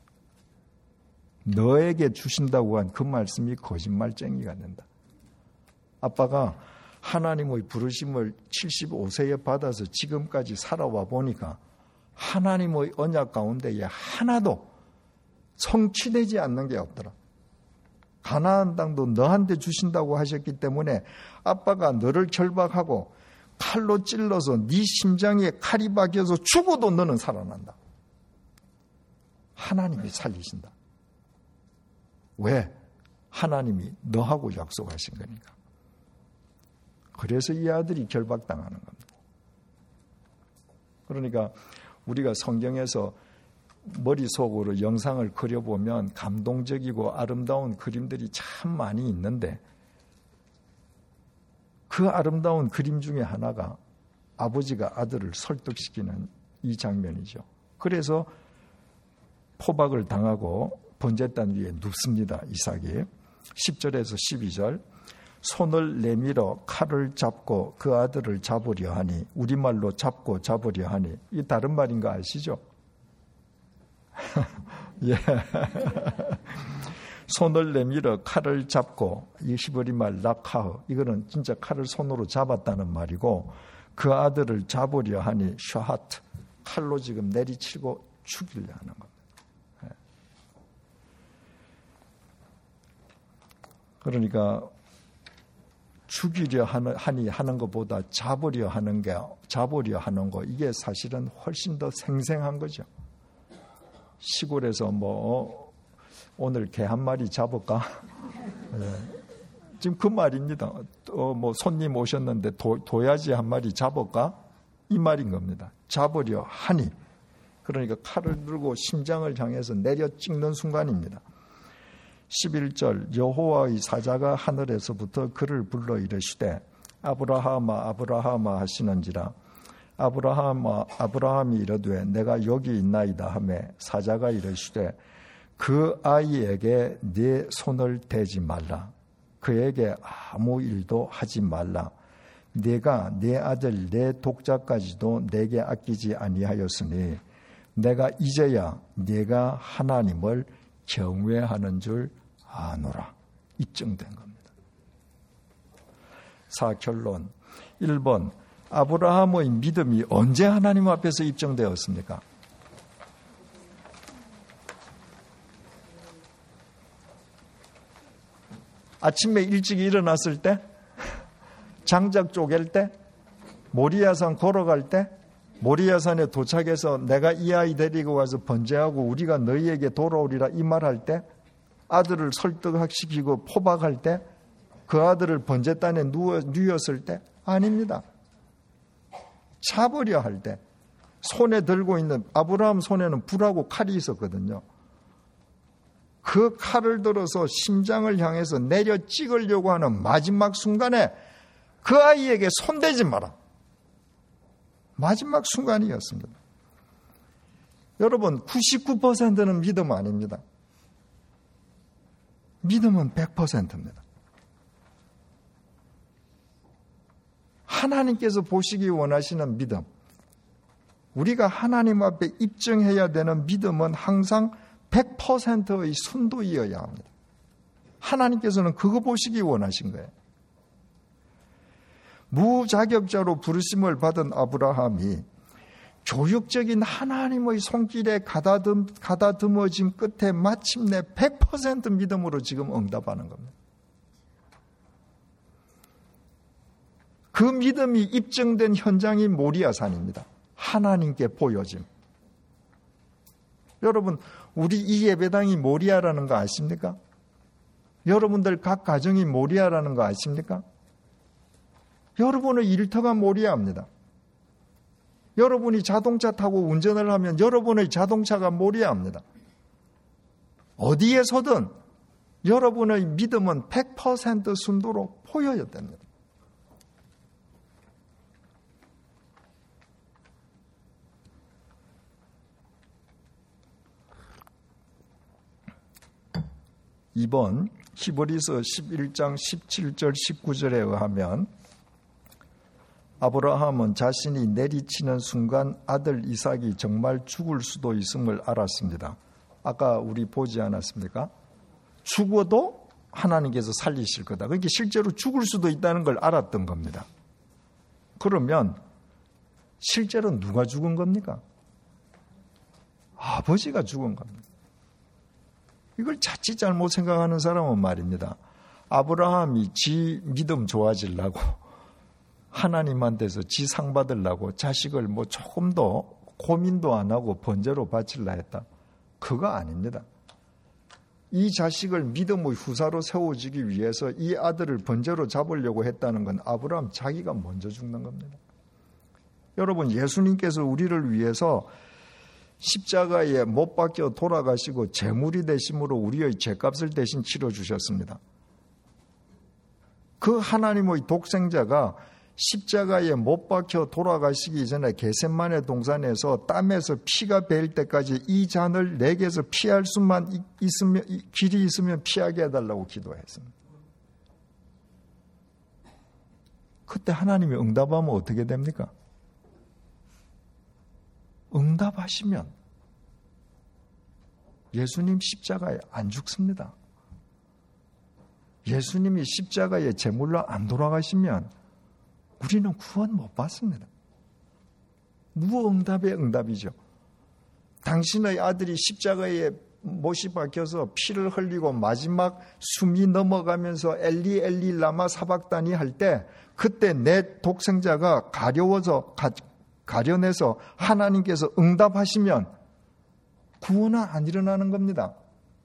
너에게 주신다고 한 그 말씀이 거짓말쟁이가 된다. 아빠가 하나님의 부르심을 75세에 받아서 지금까지 살아와 보니까 하나님의 언약 가운데에 하나도 성취되지 않는 게 없더라. 가나안 땅도 너한테 주신다고 하셨기 때문에 아빠가 너를 결박하고 칼로 찔러서 네 심장에 칼이 박혀서 죽어도 너는 살아난다. 하나님이 살리신다. 왜? 하나님이 너하고 약속하신 거니까. 그래서 이 아들이 결박당하는 겁니다. 그러니까 우리가 성경에서 머릿속으로 영상을 그려보면 감동적이고 아름다운 그림들이 참 많이 있는데 그 아름다운 그림 중에 하나가 아버지가 아들을 설득시키는 이 장면이죠. 그래서 포박을 당하고 번제단 위에 눕습니다. 이삭이. 10절에서 12절 손을 내밀어 칼을 잡고 그 아들을 잡으려 하니, 우리말로 잡고 잡으려 하니, 이게 다른 말인 거 아시죠? 예. 손을 내밀어 칼을 잡고, 이 히브리말 라카흐, 이거는 진짜 칼을 손으로 잡았다는 말이고, 그 아들을 잡으려 하니 샤하트, 칼로 지금 내리치고 죽이려 하는 겁니다. 그러니까 죽이려 하는 것보다 잡으려 하는 거, 이게 사실은 훨씬 더 생생한 거죠. 시골에서 오늘 개 한 마리 잡을까? 네. 지금 그 말입니다. 손님 오셨는데 도야지 한 마리 잡을까? 이 말인 겁니다. 잡으려 하니. 그러니까 칼을 들고 심장을 향해서 내려 찍는 순간입니다. 11절 여호와의 사자가 하늘에서부터 그를 불러 이르시되 아브라함아 아브라함아 하시는지라. 아브라함이 이르되 내가 여기 있나이다 하매 사자가 이르시되 그 아이에게 네 손을 대지 말라. 그에게 아무 일도 하지 말라. 내가 내 아들 내 독자까지도 내게 아끼지 아니하였으니 내가 이제야 내가 하나님을 경외하는 줄 아노라. 입증된 겁니다. 결론 1번, 아브라함의 믿음이 언제 하나님 앞에서 입증되었습니까? 아침에 일찍 일어났을 때, 장작 쪼갤 때, 모리아산 걸어갈 때, 모리아산에 도착해서 내가 이 아이 데리고 가서 번제하고 우리가 너희에게 돌아오리라 이 말할 때, 아들을 설득시키고 포박할 때, 그 아들을 번제단에 누웠을 때? 아닙니다. 차버려 할 때, 손에 들고 있는, 아브라함 손에는 불하고 칼이 있었거든요. 그 칼을 들어서 심장을 향해서 내려 찍으려고 하는 마지막 순간에 그 아이에게 손대지 마라. 마지막 순간이었습니다. 여러분, 99%는 믿음 아닙니다. 믿음은 100%입니다. 하나님께서 보시기 원하시는 믿음, 우리가 하나님 앞에 입증해야 되는 믿음은 항상 100%의 순도이어야 합니다. 하나님께서는 그거 보시기 원하신 거예요. 무자격자로 부르심을 받은 아브라함이 교육적인 하나님의 손길에 가다듬어진 끝에 마침내 100% 믿음으로 지금 응답하는 겁니다. 그 믿음이 입증된 현장이 모리아산입니다. 하나님께 보여짐. 여러분, 우리 이 예배당이 모리아라는 거 아십니까? 여러분들 각 가정이 모리아라는 거 아십니까? 여러분의 일터가 모리아입니다. 여러분이 자동차 타고 운전을 하면 여러분의 자동차가 모리아입니다. 어디에서든 여러분의 믿음은 100% 순도로 보여야 됩니다. 이번 히브리서 11장 17절 19절에 의하면 아브라함은 자신이 내리치는 순간 아들 이삭이 정말 죽을 수도 있음을 알았습니다. 아까 우리 보지 않았습니까? 죽어도 하나님께서 살리실 거다. 그러니까 실제로 죽을 수도 있다는 걸 알았던 겁니다. 그러면 실제로 누가 죽은 겁니까? 아버지가 죽은 겁니다. 이걸 자칫 잘못 생각하는 사람은 말입니다. 아브라함이 지 믿음 좋아지려고 하나님한테서 지 상 받으려고 자식을 조금 더 고민도 안 하고 번제로 바치려 했다. 그거 아닙니다. 이 자식을 믿음의 후사로 세워주기 위해서 이 아들을 번제로 잡으려고 했다는 건 아브라함 자기가 먼저 죽는 겁니다. 여러분, 예수님께서 우리를 위해서 십자가에 못 박혀 돌아가시고 제물이 되심으로 우리의 죄값을 대신 치러주셨습니다. 그 하나님의 독생자가 십자가에 못 박혀 돌아가시기 전에 겟세마네 동산에서 땀에서 피가 배일 때까지 이 잔을 내게서 피할 수만 있으면, 길이 있으면 피하게 해달라고 기도했습니다. 그때 하나님이 응답하면 어떻게 됩니까? 응답하시면 예수님 십자가에 안 죽습니다. 예수님이 십자가에 제물로 안 돌아가시면 우리는 구원 못 받습니다. 무응답의 응답이죠. 당신의 아들이 십자가에 못이 박혀서 피를 흘리고 마지막 숨이 넘어가면서 엘리 엘리 라마 사박다니 할 때 그때 내 독생자가 가려내서 하나님께서 응답하시면 구원은 안 일어나는 겁니다.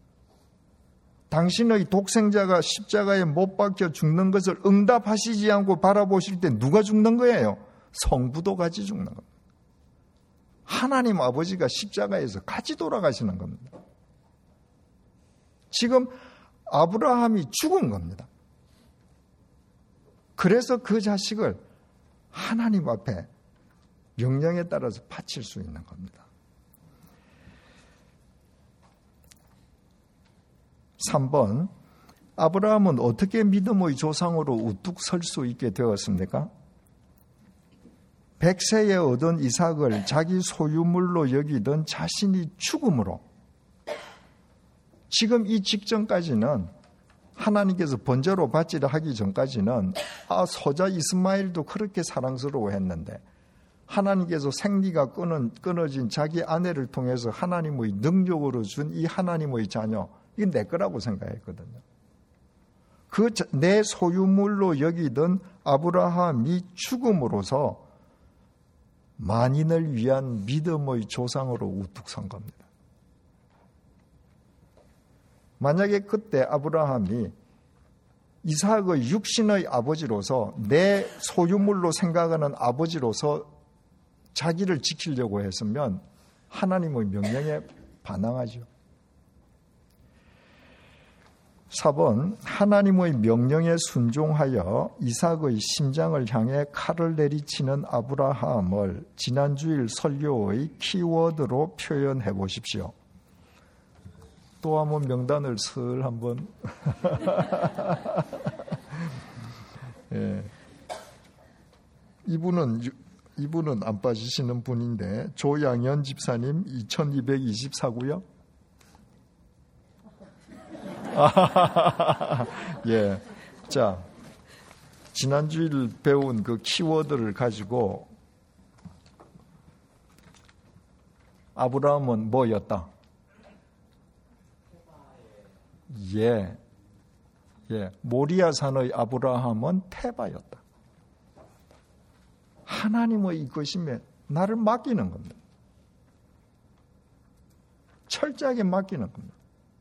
당신의 독생자가 십자가에 못 박혀 죽는 것을 응답하시지 않고 바라보실 때 누가 죽는 거예요? 성부도 같이 죽는 겁니다. 하나님 아버지가 십자가에서 같이 돌아가시는 겁니다. 지금 아브라함이 죽은 겁니다. 그래서 그 자식을 하나님 앞에 명령에 따라서 바칠 수 있는 겁니다. 3번, 아브라함은 어떻게 믿음의 조상으로 우뚝 설 수 있게 되었습니까? 100세에 얻은 이삭을 자기 소유물로 여기던 자신이 죽음으로, 지금 이 직전까지는 하나님께서 번제로 바치려 하기 전까지는 소자 이스마엘도 그렇게 사랑스러워했는데, 하나님께서 생리가 끊어진 자기 아내를 통해서 하나님의 능력으로 준 이 하나님의 자녀, 이게 내 거라고 생각했거든요. 그 내 소유물로 여기던 아브라함이 죽음으로써 만인을 위한 믿음의 조상으로 우뚝 선 겁니다. 만약에 그때 아브라함이 이삭의 육신의 아버지로서, 내 소유물로 생각하는 아버지로서 자기를 지키려고 했으면 하나님의 명령에 반항하죠. 4번, 하나님의 명령에 순종하여 이삭의 심장을 향해 칼을 내리치는 아브라함을 지난주일 설교의 키워드로 표현해 보십시오. 또 한번 명단을 슬 한번 예. 이분은 안 빠지시는 분인데, 조양현 집사님 2224고요. 예. 자, 지난주일 배운 그 키워드를 가지고 아브라함은 뭐였다? 예. 모리아산의 아브라함은 테바였다. 하나님의 이것임에 나를 맡기는 겁니다. 철저하게 맡기는 겁니다.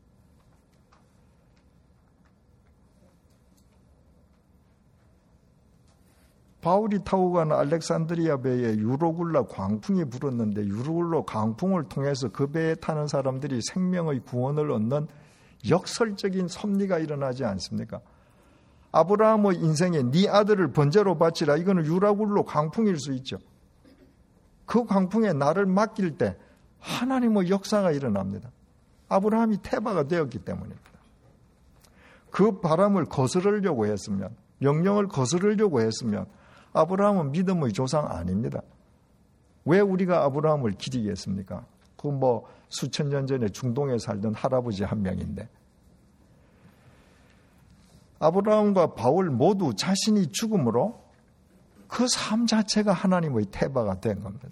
바울이 타고 가는 알렉산드리아 배에 유로굴라 광풍이 불었는데, 유로굴라 광풍을 통해서 그 배에 타는 사람들이 생명의 구원을 얻는 역설적인 섭리가 일어나지 않습니까? 아브라함의 인생에 네 아들을 번제로 바치라, 이거는 유라굴로 광풍일 수 있죠. 그 광풍에 나를 맡길 때 하나님의 역사가 일어납니다. 아브라함이 테바가 되었기 때문입니다. 그 바람을 거스르려고 했으면, 명령을 거스르려고 했으면 아브라함은 믿음의 조상 아닙니다. 왜 우리가 아브라함을 기리겠습니까? 그 수천 년 전에 중동에 살던 할아버지 한 명인데, 아브라함과 바울 모두 자신이 죽음으로 그 삶 자체가 하나님의 태바가 된 겁니다.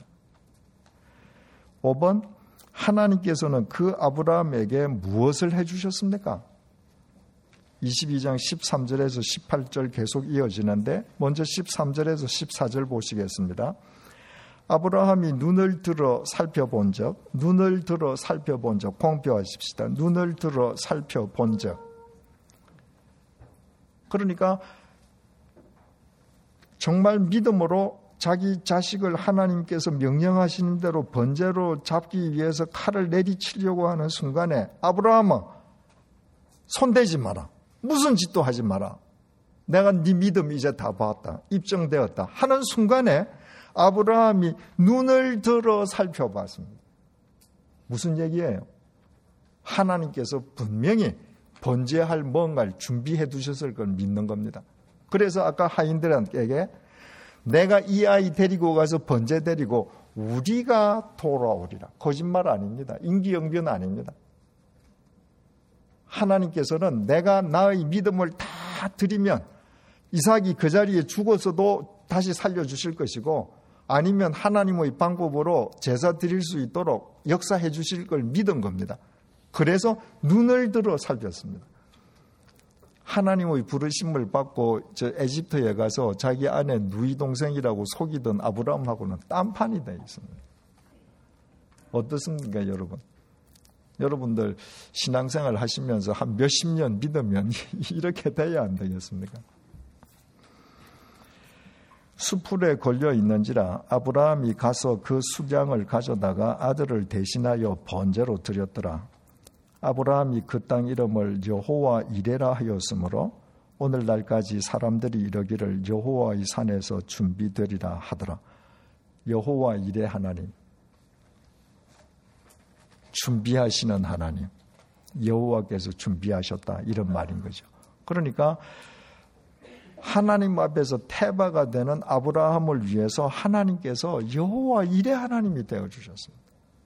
5번, 하나님께서는 그 아브라함에게 무엇을 해주셨습니까? 22장 13절에서 18절 계속 이어지는데, 먼저 13절에서 14절 보시겠습니다. 아브라함이 눈을 들어 살펴본 적, 공표하십시다. 눈을 들어 살펴본 적. 그러니까 정말 믿음으로 자기 자식을 하나님께서 명령하시는 대로 번제로 잡기 위해서 칼을 내리치려고 하는 순간에, 아브라함아, 손대지 마라. 무슨 짓도 하지 마라. 내가 네 믿음 이제 다 봤다. 입증되었다. 하는 순간에 아브라함이 눈을 들어 살펴봤습니다. 무슨 얘기예요? 하나님께서 분명히 번제할 뭔가를 준비해 두셨을 걸 믿는 겁니다. 그래서 아까 하인들에게 내가 이 아이 데리고 가서 번제 드리고 우리가 돌아오리라. 거짓말 아닙니다. 인기영변 아닙니다. 하나님께서는 내가 나의 믿음을 다 드리면 이삭이 그 자리에 죽었어도 다시 살려주실 것이고, 아니면 하나님의 방법으로 제사 드릴 수 있도록 역사해 주실 걸 믿은 겁니다. 그래서 눈을 들어 살폈습니다. 하나님의 부르심을 받고 에집트에 가서 자기 아내 누이 동생이라고 속이던 아브라함하고는 딴판이 되어 있습니다. 어떻습니까, 여러분? 여러분들 신앙생활 하시면서 한 몇십 년 믿으면 이렇게 돼야 안 되겠습니까? 수풀에 걸려 있는지라 아브라함이 가서 그 수량을 가져다가 아들을 대신하여 번제로 드렸더라. 아브라함이 그 땅 이름을 여호와 이레라 하였으므로 오늘날까지 사람들이 이러기를 여호와의 산에서 준비되리라 하더라. 여호와 이레 하나님, 준비하시는 하나님, 여호와께서 준비하셨다, 이런 말인 거죠. 그러니까 하나님 앞에서 태바가 되는 아브라함을 위해서 하나님께서 여호와 일의 하나님이 되어주셨습니다.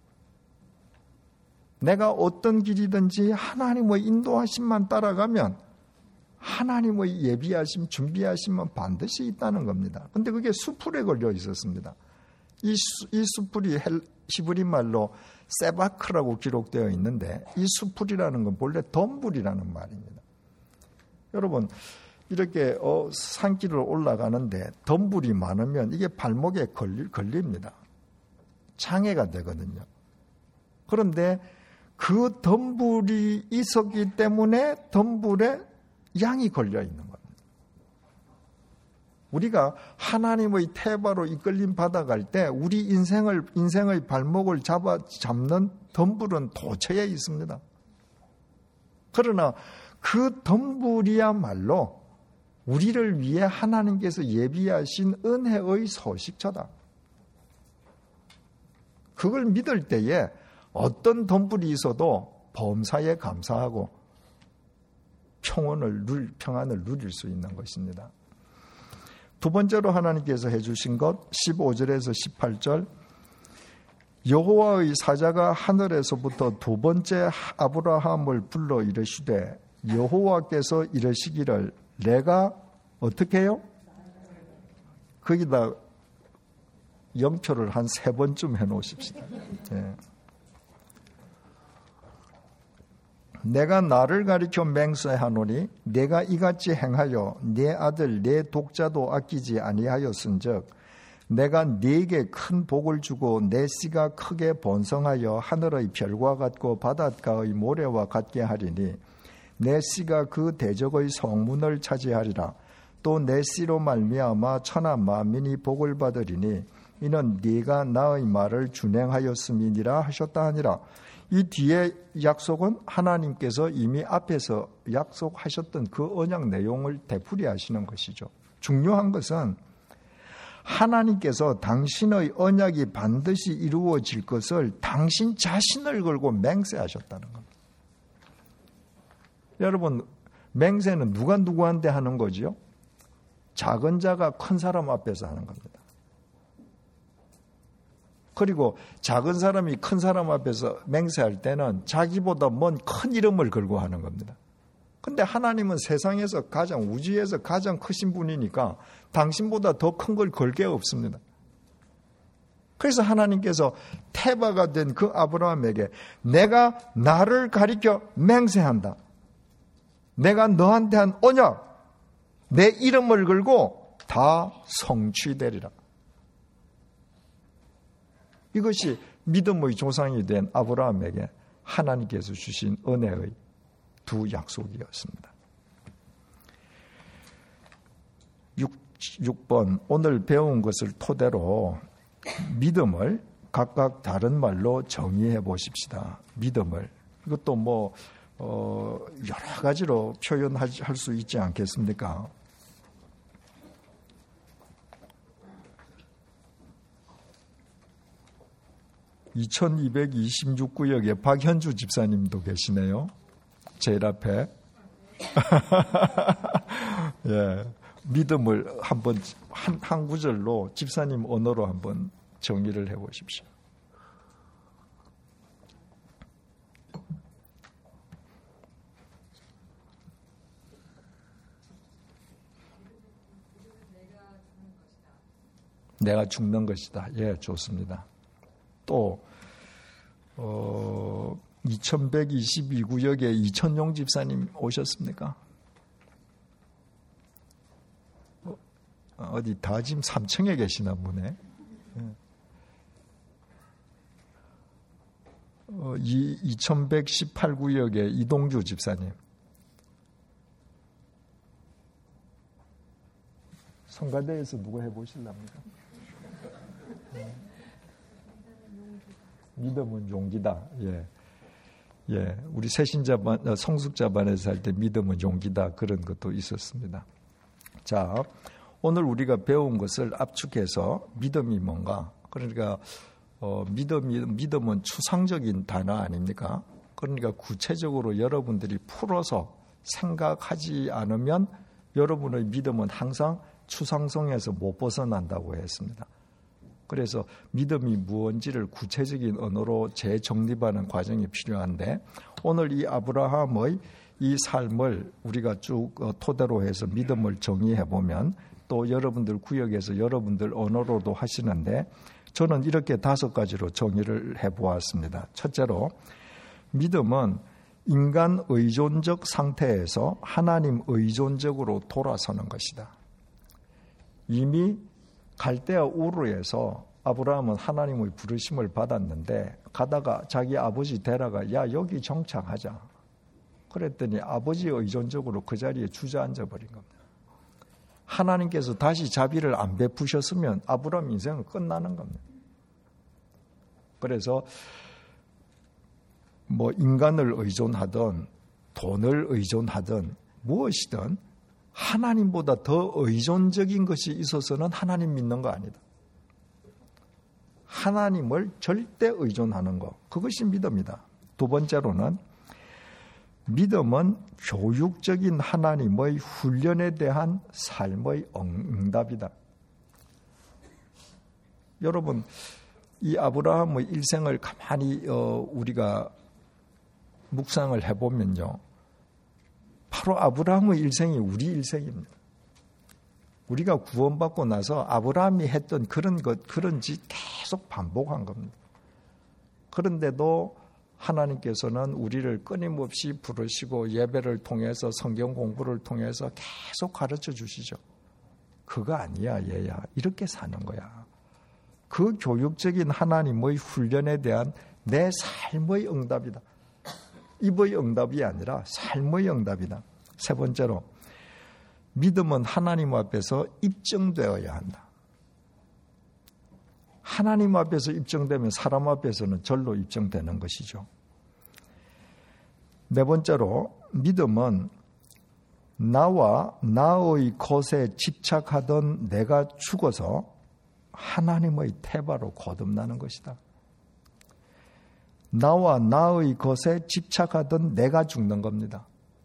내가 어떤 길이든지 하나님의 인도하심만 따라가면 하나님의 예비하심, 준비하심은 반드시 있다는 겁니다. 그런데 그게 수풀에 걸려 있었습니다. 이 수풀이 히브리 말로 세바크라고 기록되어 있는데 이 수풀이라는 건 본래 덤불이라는 말입니다. 여러분 이렇게 산길을 올라가는데 덤불이 많으면 이게 발목에 걸립니다. 장애가 되거든요. 그런데 그 덤불이 있었기 때문에 덤불에 양이 걸려 있는 겁니다. 우리가 하나님의 태바로 이끌림 받아갈 때 우리 인생의 발목을 잡는 덤불은 도처에 있습니다. 그러나 그 덤불이야말로 우리를 위해 하나님께서 예비하신 은혜의 소식처다. 그걸 믿을 때에 어떤 덤불이 있어도 범사에 감사하고 평안을 누릴 수 있는 것입니다. 두 번째로 하나님께서 해주신 것 15절에서 18절 여호와의 사자가 하늘에서부터 두 번째 아브라함을 불러 이르시되 여호와께서 이르시기를 내가 어떻게 해요? 거기다 영표를 한 3번쯤 해놓으십시다. 예. 내가 나를 가리켜 맹세하노니 내가 이같이 행하여 내 아들 내 독자도 아끼지 아니하였은즉 내가 네게 큰 복을 주고 내 씨가 크게 번성하여 하늘의 별과 같고 바닷가의 모래와 같게 하리니 내 씨가 그 대적의 성문을 차지하리라. 또 내 씨로 말미암아 천하 만민이 복을 받으리니 이는 네가 나의 말을 준행하였음이니라 하셨다 하니라. 이 뒤에 약속은 하나님께서 이미 앞에서 약속하셨던 그 언약 내용을 되풀이하시는 것이죠. 중요한 것은 하나님께서 당신의 언약이 반드시 이루어질 것을 당신 자신을 걸고 맹세하셨다는 겁니다. 여러분, 맹세는 누가 누구한테 하는 거지요? 작은 자가 큰 사람 앞에서 하는 겁니다. 그리고 작은 사람이 큰 사람 앞에서 맹세할 때는 자기보다 먼 큰 이름을 걸고 하는 겁니다. 근데 하나님은 세상에서 우주에서 가장 크신 분이니까 당신보다 더 큰 걸 걸 게 없습니다. 그래서 하나님께서 태바가 된 그 아브라함에게 내가 나를 가리켜 맹세한다. 내가 너한테 한 언약, 내 이름을 걸고 다 성취되리라. 이것이 믿음의 조상이 된 아브라함에게 하나님께서 주신 은혜의 두 약속이었습니다. 6번 오늘 배운 것을 토대로 믿음을 각각 다른 말로 정의해 보십시다. 믿음을. 이것도 여러 가지로 표현할 수 있지 않겠습니까? (2226구역에) 박현주 집사님도 계시네요. 제일 앞에. 예, 믿음을 한번 한 구절로 집사님 언어로 한번 정의를 해보십시오. 내가 죽는 것이다. 예, 좋습니다. 또 2122구역에 이천용 집사님 오셨습니까? 어디 다짐 3층에 계시나 보네. 2118구역에 이동주 집사님. 성가대에서 누가 해보실랍니까? 믿음은 용기다. 예. 예. 우리 새신자반, 성숙자반에서 할 때 믿음은 용기다. 그런 것도 있었습니다. 자, 오늘 우리가 배운 것을 압축해서 믿음이 뭔가. 그러니까, 믿음은 추상적인 단어 아닙니까? 그러니까 구체적으로 여러분들이 풀어서 생각하지 않으면 여러분의 믿음은 항상 추상성에서 못 벗어난다고 했습니다. 그래서 믿음이 무언지를 구체적인 언어로 재정립하는 과정이 필요한데 오늘 이 아브라함의 이 삶을 우리가 쭉 토대로 해서 믿음을 정의해 보면 또 여러분들 구역에서 여러분들 언어로도 하시는데 저는 이렇게 5가지로 정의를 해보았습니다. 첫째로 믿음은 인간 의존적 상태에서 하나님 의존적으로 돌아서는 것이다. 이미 갈대아 우르에서 아브라함은 하나님의 부르심을 받았는데 가다가 자기 아버지 데라가 야 여기 정착하자. 그랬더니 아버지 의존적으로 그 자리에 주저앉아 버린 겁니다. 하나님께서 다시 자비를 안 베푸셨으면 아브라함 인생은 끝나는 겁니다. 그래서 뭐 인간을 의존하든 돈을 의존하든 무엇이든 하나님보다 더 의존적인 것이 있어서는 하나님 믿는 거 아니다. 하나님을 절대 의존하는 것, 그것이 믿음이다. 2번째로는 믿음은 교육적인 하나님의 훈련에 대한 삶의 응답이다. 여러분, 이 아브라함의 일생을 가만히 우리가 묵상을 해보면요, 바로 아브라함의 일생이 우리 일생입니다. 우리가 구원받고 나서 아브라함이 했던 그런 짓 계속 반복한 겁니다. 그런데도 하나님께서는 우리를 끊임없이 부르시고 예배를 통해서 성경 공부를 통해서 계속 가르쳐 주시죠. 그거 아니야 얘야, 이렇게 사는 거야. 그 교육적인 하나님의 훈련에 대한 내 삶의 응답이다. 입의 응답이 아니라 삶의 응답이다. 3번째로 믿음은 하나님 앞에서 입증되어야 한다. 하나님 앞에서 입증되면 사람 앞에서는 절로 입증되는 것이죠. 4번째로 믿음은 나와 나의 것에 집착하던 내가 죽어서 하나님의 태바로 거듭나는 것이다. 나와 나의 것에 집착하던 내가 죽는 겁니다.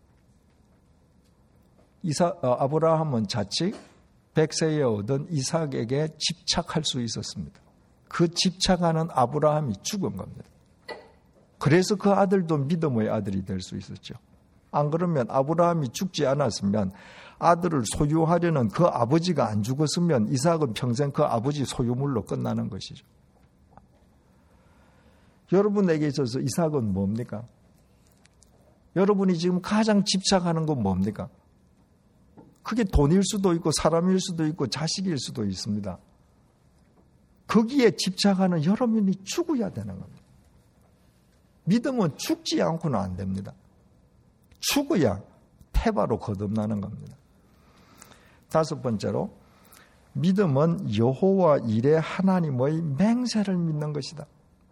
아브라함은 자칫 100세에 얻은 이삭에게 집착할 수 있었습니다. 그 집착하는 아브라함이 죽은 겁니다. 그래서 그 아들도 믿음의 아들이 될 수 있었죠. 안 그러면 아브라함이 죽지 않았으면 아들을 소유하려는 그 아버지가 안 죽었으면 이삭은 평생 그 아버지 소유물로 끝나는 것이죠. 여러분에게 있어서 이삭은 뭡니까? 여러분이 지금 가장 집착하는 건 뭡니까? 그게 돈일 수도 있고 사람일 수도 있고 자식일 수도 있습니다. 거기에 집착하는 여러분이 죽어야 되는 겁니다. 믿음은 죽지 않고는 안 됩니다. 죽어야 태바로 거듭나는 겁니다. 5번째로 믿음은 여호와 일의 하나님의 맹세를 믿는 것이다.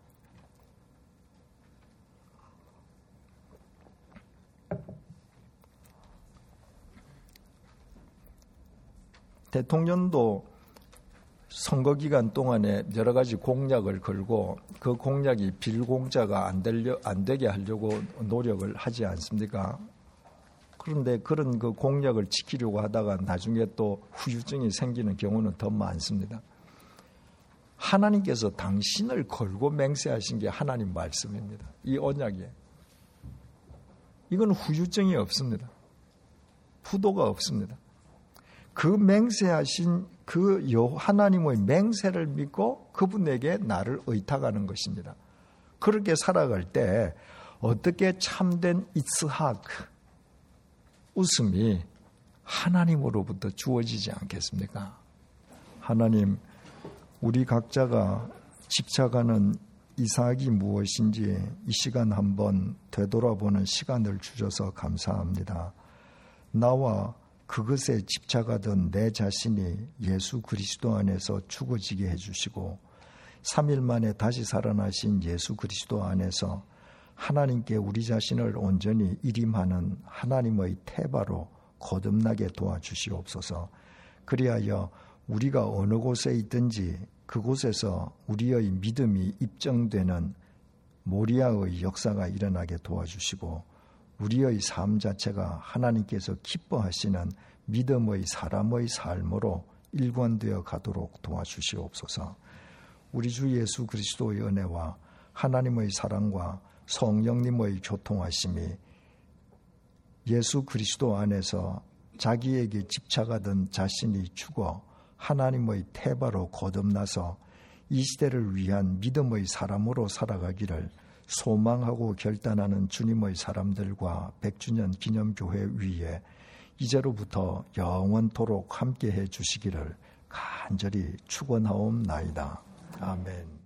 대통령도 선거 기간 동안에 여러 가지 공약을 걸고 그 공약이 빌공짜가 안 되게 하려고 노력을 하지 않습니까? 그런데 그런 그 공약을 지키려고 하다가 나중에 또 후유증이 생기는 경우는 더 많습니다. 하나님께서 당신을 걸고 맹세하신 게 하나님 말씀입니다. 이 언약에. 이건 후유증이 없습니다. 부도가 없습니다. 그 맹세하신 그 하나님의 맹세를 믿고 그분에게 나를 의탁하는 것입니다. 그렇게 살아갈 때 어떻게 참된 이스학, 웃음이 하나님으로부터 주어지지 않겠습니까? 하나님, 우리 각자가 집착하는 이삭이 무엇인지 이 시간 한번 되돌아보는 시간을 주셔서 감사합니다. 나와 그것에 집착하던 내 자신이 예수 그리스도 안에서 죽어지게 해주시고 3일 만에 다시 살아나신 예수 그리스도 안에서 하나님께 우리 자신을 온전히 일임하는 하나님의 태바로 거듭나게 도와주시옵소서. 그리하여 우리가 어느 곳에 있든지 그곳에서 우리의 믿음이 입증되는 모리아의 역사가 일어나게 도와주시고 우리의 삶 자체가 하나님께서 기뻐하시는 믿음의 사람의 삶으로 일관되어 가도록 도와주시옵소서. 우리 주 예수 그리스도의 은혜와 하나님의 사랑과 성령님의 교통하심이 예수 그리스도 안에서 자기에게 집착하던 자신이 죽어 하나님의 태바로 거듭나서 이 시대를 위한 믿음의 사람으로 살아가기를 소망하고 결단하는 주님의 사람들과 100주년 기념교회 위에 이제로부터 영원토록 함께해 주시기를 간절히 축원하옵나이다. 아멘.